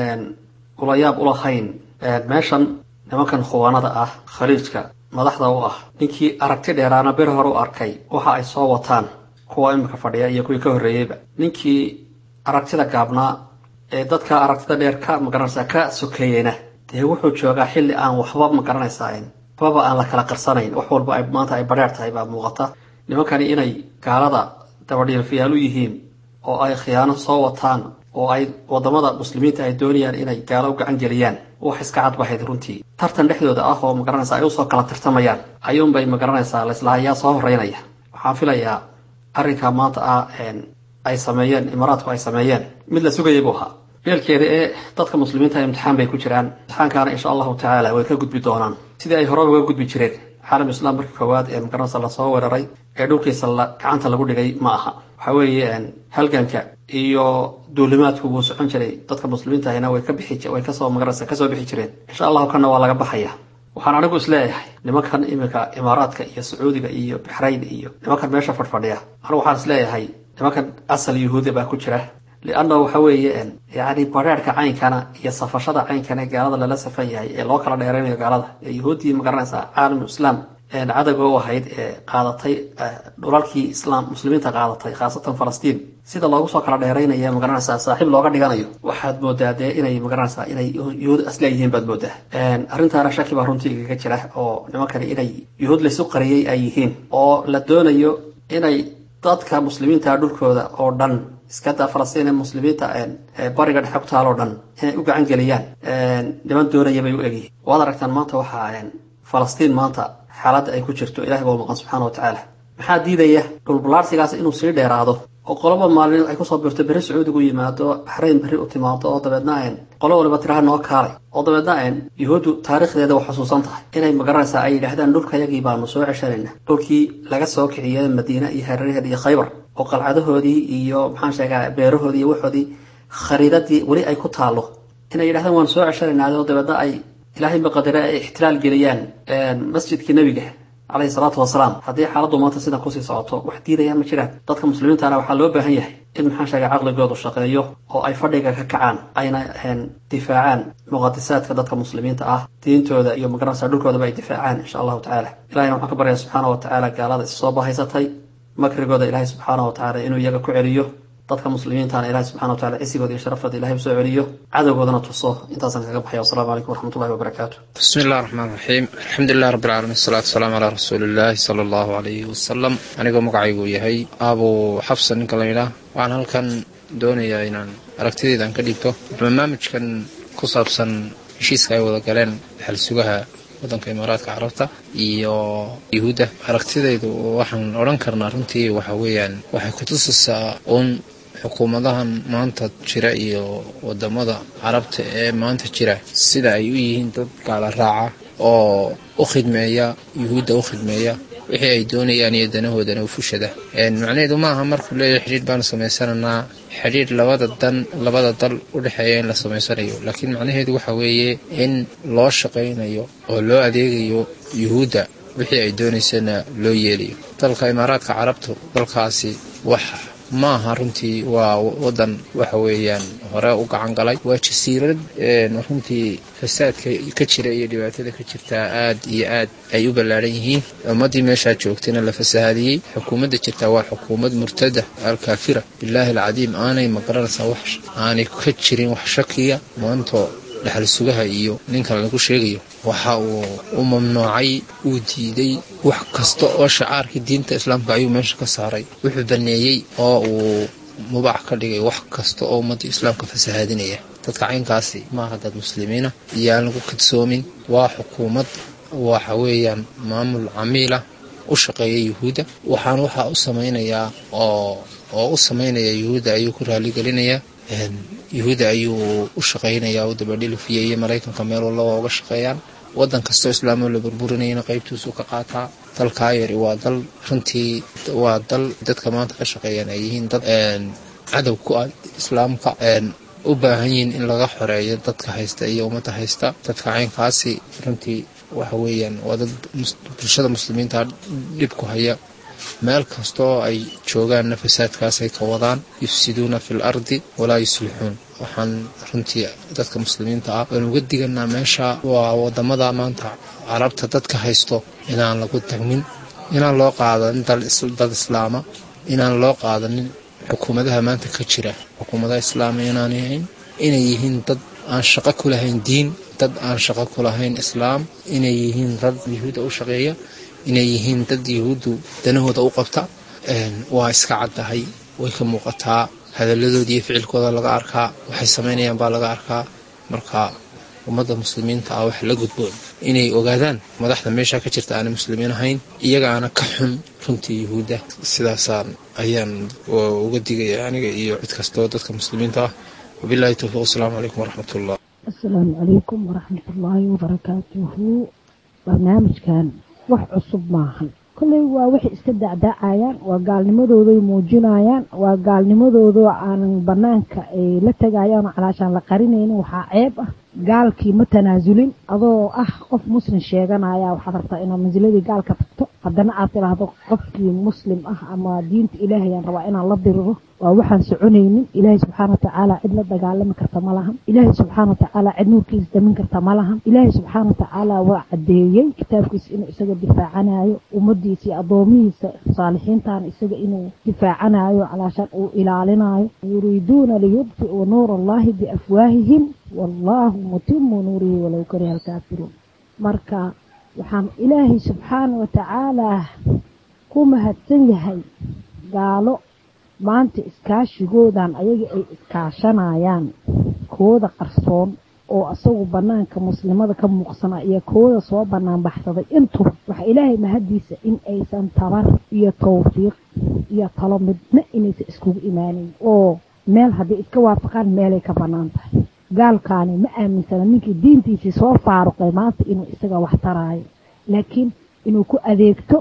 ula yaab u lahayn meeshan nimankan khuwaanada ah khaliijka madaxda u ah ninkii aragti dheeraana bir hore u arkay waxa ay soo wataan kuwa imika fadhiya iyo kuwii ka horreeyayba. ninkii aragtida gaabnaa ee dadka aragtida dheer ka magaranaysaa ka sokeeyeyna dee wuxuu joogaa xilli aan waxba magaranaysaa waxbaba aan la kala qarsanayn. wax walba ay maanta ay badheer tahay baa muuqata. nimankani inay gaalada dabadhiilfiyaal u yihiin oo ay khiyaano soo wataan oo ay wadamada muslimiinta ay doonayaan inay gaalo u gacan geliyaan wax iska cad bahayd runtii. tartan dhexdooda ah oo magaranaysaa ay usoo kala tartamayaan ayuunbay magaranaysaa laislahayaa soo horeynaya. waxaan filayaa arrinkaa maanta ay sameeyeen imaaraadku ay sameeyeen mid la sugayay buu ahaa. beelkeeda ee dadka muslimiinta imtixaan bay ku jiraan. imtixaankaana insha allahu tacaala way ka gudbi doonaan sidii ay hore uga gudbi jireen. caalam islaam markii koowaad ee magaranaysa lasoo weeraray ee dhulkiisa gacanta lagu dhigay ma aha. waxa weeye halganka iyo duulimaadku wuu socon jiray. dadka muslimiinta ahina way kasoo magaranaysa kasoo bixi jireen. insha allahu kana waa laga baxaya. waxaan anigu isleeyahay nimankan imika imaaraadka iyo sacuudiga iyo baxrayn iyo nimankan meesha fadhiya anigu waxaan isleeyahay nimankan asal yahuudi baa ku jira. lianna waxa weeye yani bareerka caynkana iyo safashada caynkana ee gaalada lala safan yahay ee loo kala dheeraynayo gaalada ee yahuudii magaranaysaa caalam islaam cadawga u ahayd ee qaadatay dhulalkii islaam muslimiinta qaadatay khaasatan falastiin sida loogu soo kala dheeraynaya magaranaysaa saaxiib looga dhiganayo. waxaad moodaa dee inay magaranaysaa inay yahuud asla yihiin baad moodaa. arrintaana shaki baa runtii igaga jira oo nimankani inay yahuud laysu qariyey ay yihiin oo la doonayo inay dadka muslimiinta dhulkooda oo dhan iska daa Falastiin ee muslimiinta bariga dhexe ku taal oo dhan inay u gacan geliyaan niman doonaya bay u egyihiin. waad aragtaan maanta waxa Falastiin maanta xaaladda ay ku jirto ilaahay baa maqan subxaanahu wa tacaala. maxaa diidaya dhul balaarsigaas inuu sii dheeraado oo qoloba maalin ay kusoo birto beri sacuudigu yimaado baxrayn beri u timaado oo dabeedna qolo waliba tiraha noo kaalay oo dabeedna yahuudu taariikhdeeda wax xusuusan tahay inay magaranaysaa ay yidhaahdaan dhulkayagii baanu soo ceshanayna. dhulkii laga soo kiciyay madiina iyo hareeraheeda iyo khaybar oo qalcadahoodii iyo maxaan sheegaa beerahoodii iyo waxoodii khariidadii weli ay ku taalo inay yidhahdaan waan soo ceshanaynaa oo dabeedna ay ilaahay maqadare ay ixtiraal geliyaan masjidkii nebiga عليه الصلاة والسلام هذه حالة ما تسيد قصي صعوته وحديدة يا مجرد ضدك مسلمين تعالى وحلو بهيه إن محاشا عقل جود الشقيو أو أي فرق كعان أين هن دفاعان مقدسات كضدك مسلمين تعاه دين تودا يوم قرن سردوك ودا بي دفاعان إن شاء الله تعالى إلهي نوحك بريا سبحانه وتعالى قال هذا الصوبة هيستي مكر جود إلهي سبحانه وتعالى إنه يجا كعليو ضدك مسلمين تعالى إلهي سبحانه وتعالى إسي جود يشرف إلهي بسعليو عدو جودنا تصوه انتظر كبحيا والسلام عليكم ورحمة الله وبركاته. بسم الله الرحمن الرحيم الحمد لله رب العالمين الصلاة والسلام على رسول الله صلى الله عليه وسلم أنا مقعيقو يهي أبو حفص نكلينا وأنا هل كان دوني إنان أركتدي دان كديبتو برنامج كان كصابسن هشيس كاي ودا galeen xal sugaha wadanka Imaaraadka Carabta iyo Yahuuda aragtidaydu waxaan oran karnaa runtii waxa weeyaan waxay ku tusaysaa xukuumadahan maanta jira iyo wadamada Carabta ee maanta jira sida ay u yihiin dad gaala raaca oo u khidmeeya Yahuuda u khidmeeya wixii ay doonayaan iyo danahoodana u fushada macnaheedu maaha markuu leeyahay xiriir baan sameysanaynaa xiriir labada dal u dhaxeeya in la sameysanayo laakiin macnaheedu waxa weeye in loo shaqeynayo oo loo adeegayo Yahuuda wixii ay doonaysana loo yeeliyo dalka Imaaraadka Carabta dalkaasi wax maaha runtii waa wadan waxa weeyaan hore u gacan galay waa jasiirad runtii fasaadka ka jira iyo dhibaatada ka jirta aad iyo aad ay u balaaran yihiin ummadii meesha joogtayna la fasaadiyay xukuumadda jirta waa xukuumad murtada al-kaafira billahi al-cadiim aanay magaranaysaa wax aanay ka jirin wax shakiya maanta dhaxal sugaha iyo ninka lagu sheegayo waxa uu mamnuucay uu diiday wax kasta oo shacaarka diinta islaamka ayuu meesha ka saaray wuxuu baneeyay oo uu mubaax ka dhigay wax kasta oo ummadda islaamka fasahaadinaya dadka caynkaasi ma aha dad muslimiina iyaan lagu kadsoomin waa xukuumad waxa weeyaan maamul camiila u shaqeeya Yahuuda waxaan waxa u sameeynaya oo u sameeynaya Yahuuda ayuu ku raali gelinayaa Yahuuda ayuu u shaqeynayaa oo dabadhilifiyay Mareykanka meel walba uga shaqeeyaan wadan kasta islaamo la burburinayna qaybtiisu ka qaataa dalka yari waa dal runtii waa dal dadka maanta ka shaqeeyaan ay yihiin dad cadow ku ah islaamka u baahan yihiin in laga xoreeyo dadka haysta iyo ummadda haysta dadka caynkaasi runtii waxa weeyaan waa dad bulshada muslimiinta dhib ku haya meel kastoo ay joogaan nafasaadkaas ay ka wadaan yufsiduuna fil ardi walaa yuslixuun waxaan runtii dadka muslimiinta ah aan uga diganaa meesha waa wadamada maanta Carabta dadka haysto inaan lagu tagmin inaan loo qaadan dad islaama inaan loo qaadanin xukuumadaha maanta ka jira xukuumadaha islaamiga inay yihiin dad aan shaqo ku lahayn diin dad aan shaqo ku lahayn islaam inay yihiin dad Yahuuda u shaqeeya inay yihiin dad Yahuudu danahooda u qabta waa iska cadahay way ka muuqataa hadaladoodii iyo ficilkooda laga arkaa waxay sameynayaan baa laga arkaa marka ummadda muslimiinta ah wax la gudboon inay ogaadaan madaxda meesha ka jirta aan muslimiin ahayn iyaga aan ka xun runtii Yahuuda sidaas ayaan uga digay aniga iyo cid kasta oo dadka muslimiinta ah wabillahi tawfiiq assalamu alaykum warahmatullahi السلام عليكم ورحمة الله وبركاته برنامجكان wax cusub maahan kulay waa wixii iska dacdaacayaan waa gaalnimadooda ay muujinayaan waa gaalnimadooda aan banaanka ay la tagayaan calaashan la qarinaynin waxa ceeb ah gaalkii ma tanaasulin adoo ah qof muslim sheeganaya waxa rabtaa inaad manziladii gaalka tagto haddana aad tiraahdo qofkii muslim ah ama diinta ilaahay aan rabaa inaan la diriro waa waxaan soconaynin ilaahay subxaanahu wa tacaala cid la dagaalami karta ma lahan ilaahay subxaanahu wa tacaala cid nuurkiisa damin karta ma lahan ilaahay subxaanahu wa tacaala waa cadeeyay kitaabkiisa inuu isaga difaacanayo ummadiisa iyo addoomihiisa saalixiintaan isaga inuu difaacanayo calaashan uu ilaalinayo yuriiduuna liyudfi'uu nuura allahi biafwaahihim wallahu mutimmu nuurihi walow kariha alkaafiruun marka waxaan ilaahay subxaanahu wa tacaala ku mahadsan yahay gaalo maanta iskaashigoodan ayaga ay iskaashanayaan kooda qarsoon oo asagu banaanka muslimada ka muuqsana iyo kooda soo banaan baxsaday intuba waxa ilaahay mahadiisa in aysan tabar iyo tawfiiq iyo talo midna inaysan iskugu imaanin oo meel haddii iska waafaqaan meelay ka banaan tahay gaalkaani ma aaminsana ninkii diintiisii soo faaruqay maanta inuu isaga wax taraayo laakiin inuu ku adeegto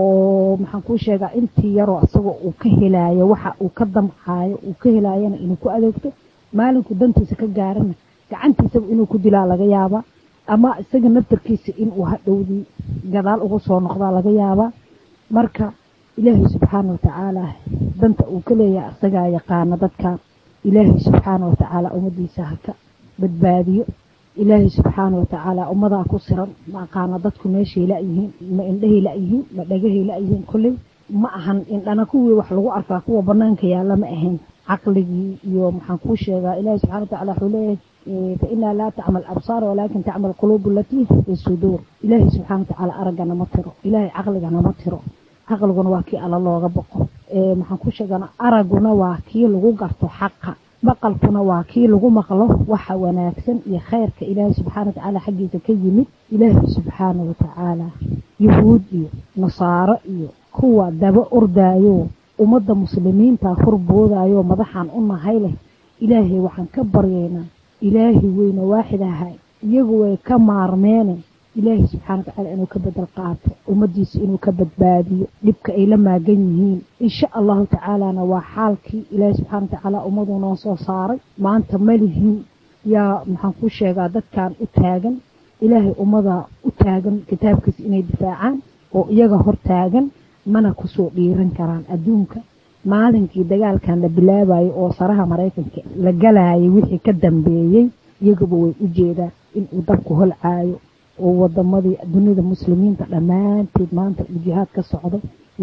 oo maxaan kuu sheegaa intii yaroo asagoo uu ka helaayo waxa uu ka damcaayo uu ka helaayana inuu ku adeegto maalinku dantiisa ka gaarana gacantiisaba inuu ku dilaa laga yaaba ama isaga naftarkiisa inuu hadhowdii gadaal uga soo noqdaa laga yaabaa marka ilaahay subxaana watacaala danta uu ka leeyahay isagaa yaqaana dadkan ilaahay subxaana watacaala ummadiisa haka badbaadiyo ilaahay subxaana watacaala ummadaa ku siran ma aqaana dadku meeshay la-yihiin ma indhahay la-yihiin ma dhagahay la-yihiin kolley ma ahan indhana kuwii wax lagu arkaa kuwa banaanka yaalla ma ahayn caqligii iyo maxaan kuu sheegaa ilaahay subxana watacaala wuxuu leeyahay فإنها لا تعمل الأبصار ولكن تعمل القلوب التي في الصدور إلهي سبحانه وتعالى أرجعنا مطره إلهي عقلنا مطره عقلنا واكي على الله ربكم ما حنكوش أنا أرجعنا واكي لغو قرطو حقا بقلكنا واكي لغو مقله وحواناكسن يا خير كإلهي سبحانه وتعالى حقي تكيمي إلهي سبحانه وتعالى يهود نصارى كوا دابا أردايو ومد مسلمين تاخر بودايو مدحان أمه هايله إلهي وحن كبرينا إلهي وين واحد هاي يقوى كمارمين إلهي سبحانه وتعالى إنه كبد القاطع ومديس إنه كبد بادي لبك إيه لما جنيهين إن شاء الله تعالى أنا وحالك إلهي سبحانه وتعالى أمضوا ناصر صاري ما أنت ملهين يا محنكوش يا قادت كان أتاجن إلهي أمضى أتاجن كتابك إنه دفاعان ويجهر تاجن mana kusoo dhiiran karaan adduunka maalinkii dagaalkan la bilaabayay oo saraha Mareykanka la galayay wixii ka dambeeyay iyaguba way u jeedaan in uu dabku holcaayo oo wadamadii dunida muslimiinta dhamaanteed maanta jihaad ka socdo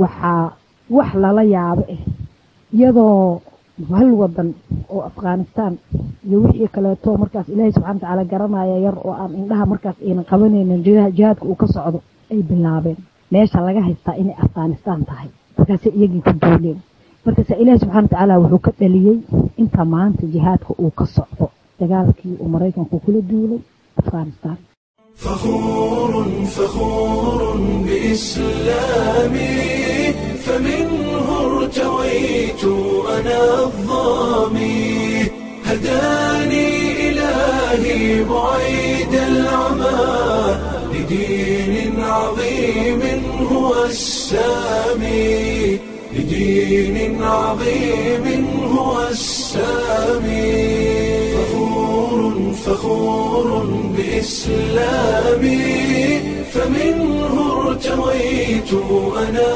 wax lala yaabo iyadoo hal wadan oo Afghanistan iyo wixii kale to markaas Ilaahay subxaanahu wa ta'ala garanaya yar oo aan indhaha markaas ayna qabanaynin jihaadka uu ka socdo ay bilaabeen meesha laga haystaa inay Afghanistan tahay markaas iyagii ku duuleen markaas Ilaahay subxaanahu wa ta'ala wuxuu ka dhaliyay inta maanta jihaadka uu ka socdo dagaalkii uu Mareykanku kula duulay Afghanistan فخور بإسلامي فمنه ارتويت أنا الظامي هداني إلهي بعيد العمى لدين عظيم هو السامي لدين عظيم هو السامي فخور بإسلامي فمنه ارتويت أنا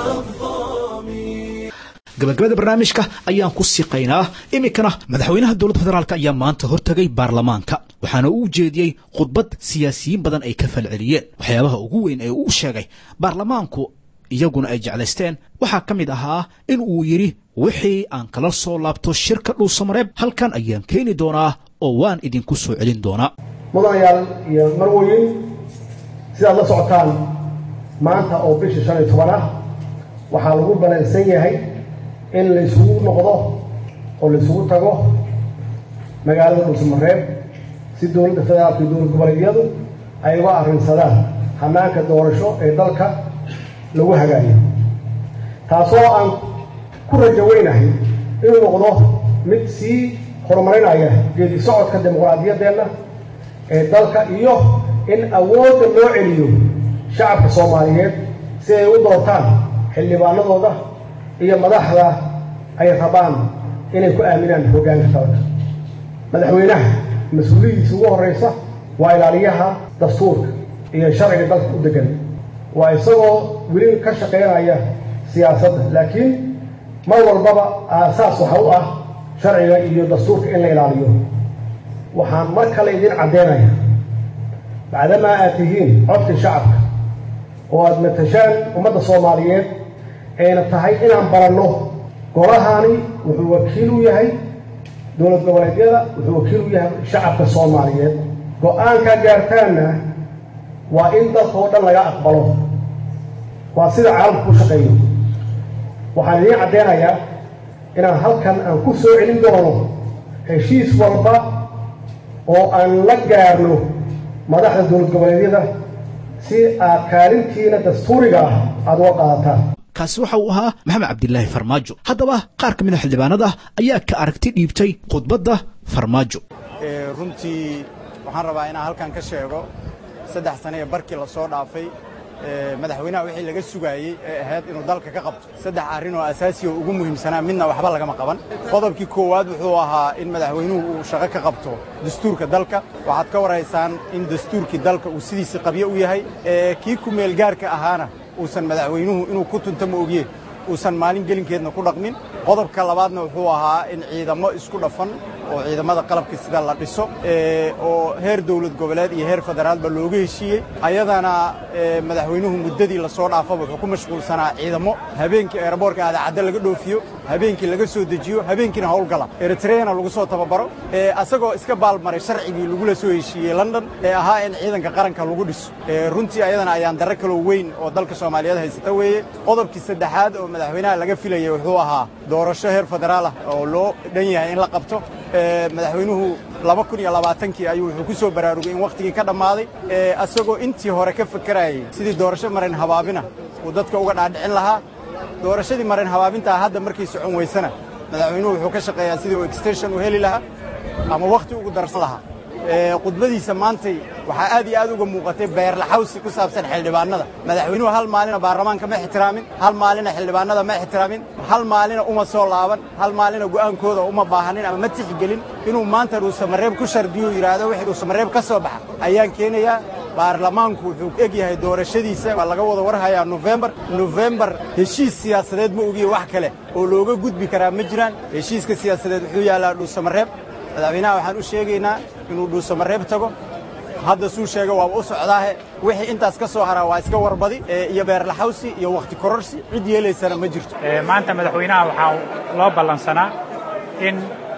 gabagabada barnaamijka ayaan ku siqaynaa iminkana madaxweynaha dowladda federaalka ayaa maanta hortagay baarlamaanka waxaana uu jeediyey khudbad siyaasiyiin badan ay ka falceliyeen waxyaabaha ugu weyn ee uu sheegay baarlamaanku iyaguna ay jeclaysteen waxaa ka mid ahaa in uu yidhi wixii aan kala soo laabto shirka dhuusamareeb halkan ayaan keeni doonaa oo waan idinku soo celin doonaa mudanayaal iyo marwooyin sidaad la socotaan maanta oo bisha 15 ah waxaa lagu balansan yahay in la isugu noqdo oo la isugu tago magaalada dhuusamareeb si dowladda federaalka iyo dowlad goboleedyadu ay uga arrinsadaan hanaanka doorasho ee dalka lagu hagaayo taasoo aan ku rajo weynahay inuu noqdo mid sii horumarinaya geedi socodka dimuqraadiyadeena ee dalka iyo in awoodda loo celiyo shacabka Soomaaliyeed si ay u doortaan xildhibaanadooda iyo madaxda ay rabaan inay ku aaminaan hoggaanka dalka madaxweynaha mas'uuliyadiisa ugu horeysa waa ilaaliyaha dastuurka iyo sharciga dalka u degan waa isagoo weli ka shaqeynaya siyaasadda laakiin mar walbaba aasaas waxa u ah sharciga iyo dastuurka in la ilaaliyo waxaan mar kale idin caddeynaya bacdama aad tihiin codka shacabka oo aad matashaan ummadda Soomaaliyeed ayna tahay inaan baranno golahani wuxuu wakiil u yahay dowlad goboleedyada wuxuu wakiil u yahay shacabka Soomaaliyeed go'aanka gaartaana waa in dadka oo dhan laga aqbalo waa sida caalamku u shaqeeyo waxaan idin caddeynayaa inaan halkan aan ku soo celin doono heshiis walba oo aan la gaarno madaxda dowlad goboleedyada si aad kaalintiina dastuuriga ah aad uga qaadataan kaasi waxa uu ahaa maxamed cabdilaahi farmaajo haddaba qaar ka mid a xildhibaanada ayaa ka aragti dhiibtay khudbadda farmaajo runtii waxaan rabaa inaan halkan ka sheego 3 sano ee barkii la soo dhaafay madaxweynaha wixii laga sugayay ee ahayd inuu dalka ka qabto 3 arrin oo asaasi oo ugu muhiimsanaa midna waxba lagama qaban qodobkii koowaad wuxuu ahaa in madaxweynuhu uu shaqo ka qabto dastuurka dalka waxaad ka waraysaan in dastuurkii dalka uu sidiisa qabyo u yahay kii ku meel gaarka ahaana uusan madaxweynuhu inuu ku tunto ma ogiyeen uusan maalin gelinkeedna ku dhaqmin qodobka labaadna wuxuu ahaa in ciidamo isku dhafan oo ciidamada qalabka sida la dhiso oo heer dawlad goboleed iyo heer federaalba looga heshiiyey ayadana madaxweynuhu muddadii la soo dhaafaba wuxuu ku mashquulsanaa ciidamo habeenkii airportka aadacadda laga dhoofiyo habeenkii laga soo dejiyo habeenkiina howlgala eritreana lagu soo tababaro asagoo iska baalmaray sharcigii lagula soo heshiiyey london ee ahaa in ciidanka qaranka lagu dhiso runtii ayadana ayaan darro kaloo weyn oo dalka soomaaliyeed haysata weeye qodobkii saddexaad oo madaxweynaha laga filayay wuxuu ahaa doorasho heer federaal ah oo loo dhan yahay in la qabto madaxweynuhu 2020kii ayuu wuxuu ku soo baraarugay in waqtigii ka dhammaaday asagoo intii hore ka fakarayay sidii doorasho marin habaabina uu dadka uga dhaadhicin lahaa doorashadii marin habaabintaa hadda markay socon weysana madaxweynuhu wuxuu ka shaqeeyaa sidii uu extension u heli lahaa ama waqti ugu darsan lahaa khudbadiisa maantay waxaa aad iyo aad uga muuqatay beerlaxawsi ku saabsan xildhibaanada madaxweynuhu hal maalina baarlamaanka ma ixtiraamin hal maalina xildhibaanada ma ixtiraamin hal maalina uma soo laaban hal maalina go'aankooda uma baahanin ama ma tixgelin inuu maanta dhuusamareeb ku shardiyo yidhaahdo wixii dhuusamareeb ka soo baxa ayaan keenayaa baarlamaanku wuxuu eg yahay doorashadiisa waa laga wada warhayaa nofembar heshiis siyaasadeed ma ogiye wax kale oo looga gudbi karaa ma jiraan heshiiska siyaasadeed wuxuu yaallaa dhuusamareeb madaxweynaha waxaan u sheegaynaa inuu dhuusamareeb tago hadda suu sheega waaba u socdaahe wixii intaas ka soo haraa waa iska warbadi iyo beerlaxawsi iyo wakhti kororsi cid yeelaysana ma jirto maanta madaxweynaha waxaa loo ballansanaa in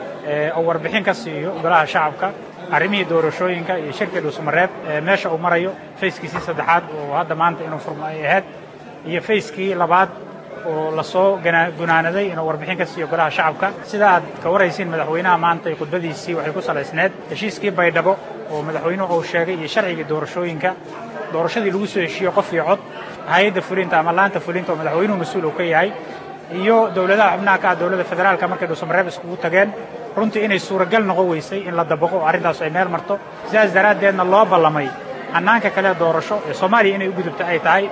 uu warbixin ka siiyo golaha shacabka arrimihii doorashooyinka iyo shirkii dhuusamareeb meesha uu marayo fayskiisii saddexaad oo hadda maanta inuu furmo ay ahayd iyo fayskii labaad oo la soo gunaanaday inuu warbixin ka siiyo golaha shacabka sida aad ka waraysiin madaxweynaha maanta iyo khudbadiisii waxay ku salaysneed heshiiskii baydhabo oo madaxweynuhu uu sheegay iyo sharcigii doorashooyinka doorashadii lagu soo heshiiyo qof iyo cod hay'adda fulinta ama laanta fulinta oo madaxweynuhu mas-uul uu ka yahay iyo dawladaha xubnaha ka ah dawladda federaalka markay dhuusamareeb iskugu tageen runtii inay suuragal noqon weysay in la dabaqo oo arrintaas ay meel marto sidaas daraaddeedna loo ballamay hannaanka kale doorasho ee soomaaliya inay u gudubto ay tahay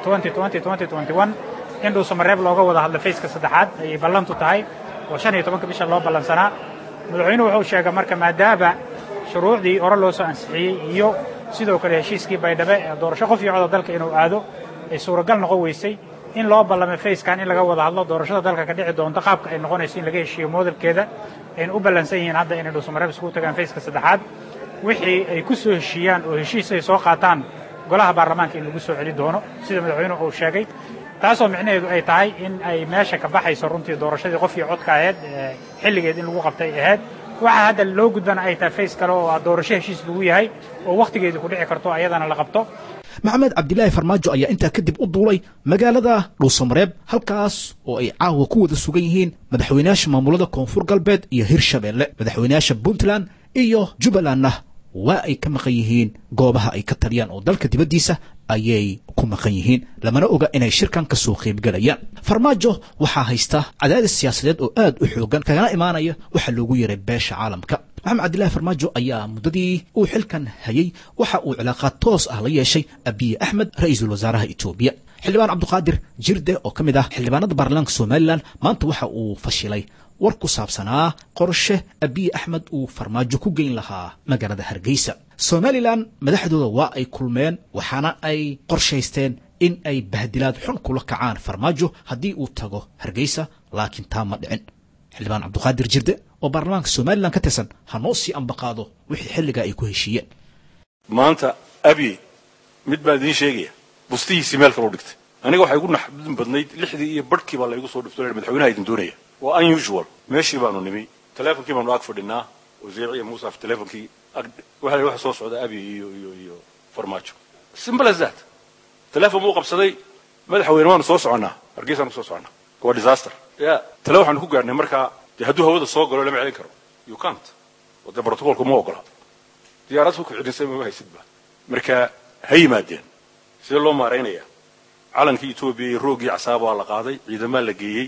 2021 in dhuusamareeb looga wada hadlo fayska saddexaad ayay ballantu tahay oo 15 bisha loo ballansanaa madaxweynuhu wuxuu sheegay marka maadaama shuruucdii hore loo soo ansixiyey iyo sidoo kale heshiiskii baydhabo ee doorasho qof iyo cod dalka inuu aado ay suuragal noqon weysay in loo ballamay fayskan in laga wada hadlo doorashada dalka ka dhici doonto qaabka ay noqonayso in laga heshiiyo moodalkeeda ayna u ballansan yihiin hadda inay dhuusamareeb iskugu tagaan fayska saddexaad wixii ay ku soo heshiiyaan oo heshiis ay soo qaataan golaha baarlamaanka in lagu soo celi doono sida madaxweynuhu uu sheegay taasoo micnaheedu ay tahay in ay meesha ka baxayso runtii doorashadii qof iyo codka ahayd xilligeed in lagu qabtay ahayd waxaa hadda loo gudbana ay tahay fays kale oo doorasho heshiis lagu yahay oo wakhtigeedu ku dhici karto ayadana la qabto maxamed cabdilaahi farmaajo ayaa intaa kadib u duulay magaalada dhuusamareeb halkaas oo ay caawa ku wada sugan yihiin madaxweynayaasha maamulada koonfur galbeed iyo hirshabeelle madaxweynayaasha puntland iyo jubbalandna waa ay ka maqan yihiin goobaha ay ka taliyaan oo dalka dibaddiisa ayay ku maqan yihiin lamana oga inay shirkan ka soo qaybgalayaan farmaajo waxaa haysta cadaadis siyaasadeed oo aad u xoogan kagana imaanaya waxaa loogu yeeray beesha caalamka maxamed cabdilaahi farmaajo ayaa muddadii uu xilkan hayay waxa uu cilaaqaad toos ah la yeeshay abiy axmed ra'iisul wasaaraha etoobiya xildhibaan cabdiqaadir jirde oo ka mid ah xildhibaanada baarlamaanka somalilan maanta waxa uu fashilay war ku saabsanaa qorshe abiy axmed uu farmaajo ku geyn lahaa magaalada hargeysa somalilan madaxdooda waa ay kulmeen waxaana ay qorshaysteen in ay bahdilaad xun kula kacaan farmaajo haddii uu tago hargeysa laakiin taa ma dhicin xildhibaan cabdiqaadir jirde oo baarlamaanka somalilan ka tirsan ha noo sii ambaqaado wixii xilligaa ay ku heshiiyeen maanta abiy mid baa idiin sheegaya bustihiisii meel kale u dhigtay aniga waxay igu naxdin badnayd 6 iyo barhkii baa laygu soo dhifto madaxweynaha idin doonaya waa unusual meeshii baanu nimi teleefonkii baanu ag fadhinaa wasiir iyo muuse af teleefonkii waxa soo socda abiy iyo farmaajo simple as that teleefon buu qabsaday madaxweyne waanu soo soconaa hargeysaanu soo soconaa waa disaster ya tale waxaanu ku gaarnay markaa dee hadduu hawada soo galo lama celin karo you can't oo dee protocolku ma ogola diyaaradku ku cidhinsay ma haysidba marka ha yimaadeen sidee loo maaraynayaa calankii etoobiya iyo roogii casaaba waa la qaaday ciidamaa la geeyey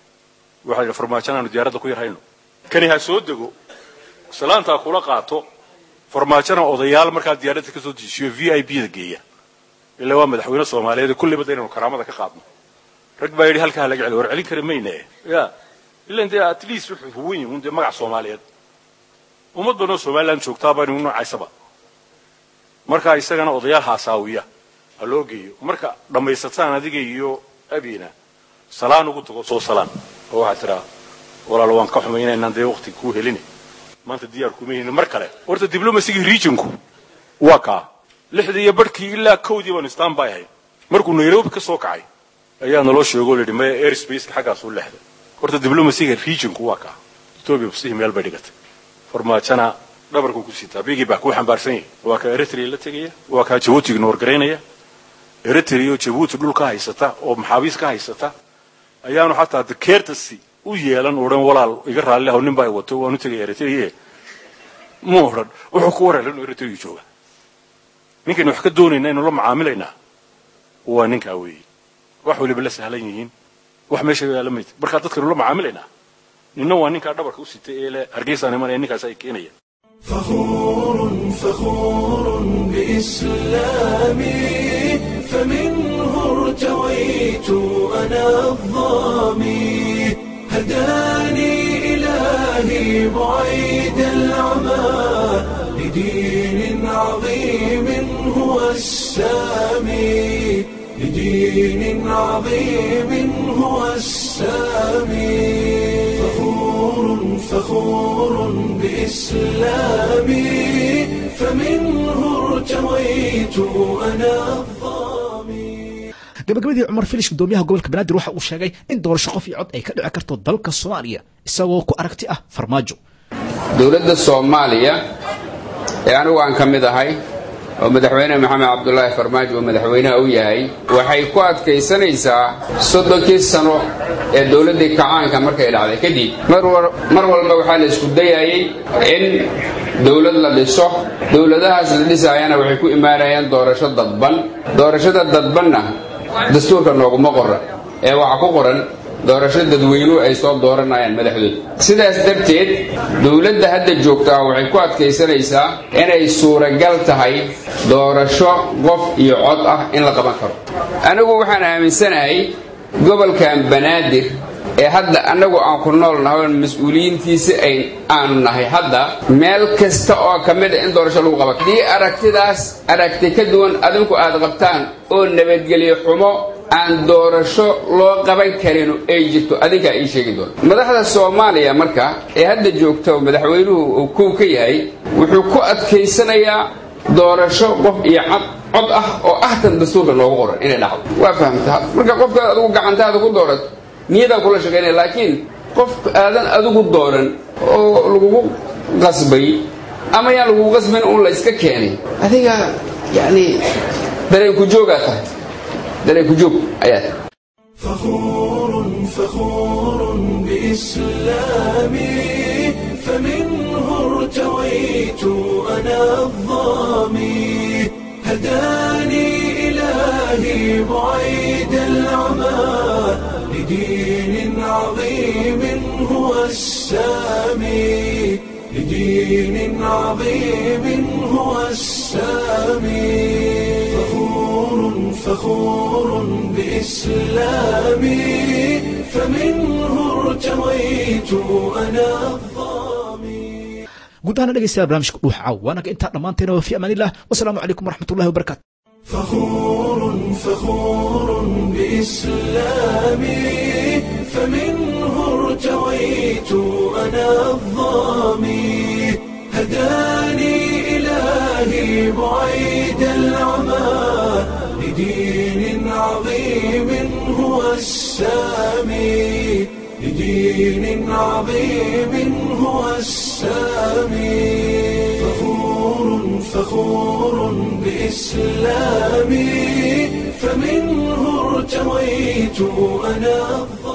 waxaa la farmaajanaanu diyaaradda ku yarhayno kani ha soo dego salaantaa kula qaato farmaajana odayaal markaa diyaaradda ka soo dejiyo VIP da geeya ilaa waa madaxweyne Soomaaliyeed kulli bada inuu karaamada ka qaadno rag baa yiri halka laga celi war celin kara meeyne ya ilaa inta at least wuxuu weyn uu magac Soomaaliyeed ummaduna Soomaaliland joogtaa baan inuu caysaba marka isagana odayaal haasaawiya haloo geeyo marka dhamaysataan adiga iyo abiina salaan ugu tago soo salaan oo waxa tira walaalo waan ka xumaynaa inaan day waqti ku helin maanta diyaar kuma yihiin mar kale horta diblomaasiga regionku waa ka 6 iyo barkii ilaa 1 baan istaan baahay markuu Nairobi ka soo kacay ayaa naloo sheego leeyahay ma airspace xagaas u leexday horta diblomaasiga regionku waa ka Ethiopia si meel bay dhigatay farmaajana dhabarku ku sitaa bigi baa ku xambaarsan yahay waa ka Eritrea la tagaya waa ka Djibouti ignoor gareynaya Eritrea iyo Djibouti dhulka haysata oo maxaabiis ka haysata ayaanu xataa dekeertasi u yeelan oran walaal iga raali ah nin baa wato waanu tagay Eritrea mooran wuxuu ku wareelan Eritrea jooga ninkan wax ka doonayna inuu la macaamilayna waa ninka weey wax waliba la sahlan yihiin wax meesha la mid marka dadka la macaamilayna ninna waa ninka dhabarka u sitay ee Hargeysa nimanaya ninkaas ay keenayaan فخور بإسلامي فمنه ارتويت أنا الظامي هداني إلهي بعيد العمى لدين عظيم هو السامي لدين عظيم هو السامي فخور بإسلامي فمنه ارتويت أنا gabagabadii Umar Filish gudoomiyaha gobolka Banaadir waxa uu sheegay in doorasho qof iyo cod ay ka dhici karto dalka Soomaaliya isagoo ku aragti ah farmaajo dawladda Soomaaliya ee anigu aan kamid ahay oo madaxweyne Maxamed Cabdullaahi Farmaajo oo madaxweynaha uu yahay waxay ku adkeysanaysaa 30 sano ee dawladda kacaanka markay dhacday kadib mar walba waxa la isku dayayay in dawlad la dhiso dawladahaas la dhisayana waxay ku imaanayaan doorashada dadbanna dastuurka nooguma qoran ee waxa ku qoran doorasho dadweynuhu ay soo dooranayaan madaxdooda sidaas darteed dawladda hadda joogta waxay ku adkeysanaysaa inay suuragal tahay doorasho qof iyo cod ah in la qaban karo anigu waxaan aaminsanahay gobolkan Banaadir ee hadda anagu aan ku noolnahay mas'uuliyiintiisa aan nahay hadda meel kasta oo kamid in doorasho lagu qaban karo aragtidaas aragti ka duwan adinku aad qabtaan oo nabadgeliyo xumo aan doorasho loo qaban karin ay jirto adinka ay sheegi doon madaxda Soomaaliya marka ee hadda joogto madaxweynuhu uu ku ka yahay wuxuu ku adkeysanayaa doorasho qof iyo cod ah oo ahtan dastuurka loogu qoran inay dhacdo waa fahamtaa marka qofka adigu gacantaada ku doorato niyada kula shaqeynay laakiin qof aadan adigu dooran oo lagu qasbay ama yaa lagu qasbin oo la iska keenay adiga yani dareen ku joogata dareen ku joog ayaad فخور بإسلامي فمنه ارتويت أنا الظامي هداني إلهي بعيد العمى لدين عظيم هو السامي لدين عظيم هو السامي فخور بإسلامي فمنه ارتويت أنا guud ahaan dhegeystayaal barnaamijka dhuuxa waanaga intaa dhammaanteena waa fi amaanillah wasalaamu calaykum waraxmatullahi wabarakaatu فخور بإسلامي فمنه ارتويت أنا الظامي هداني إلهي بعيد العمى لدين عظيم هو السامي لدين عظيم هو السامي فخور بإسلامي فمنه ارتويت أنا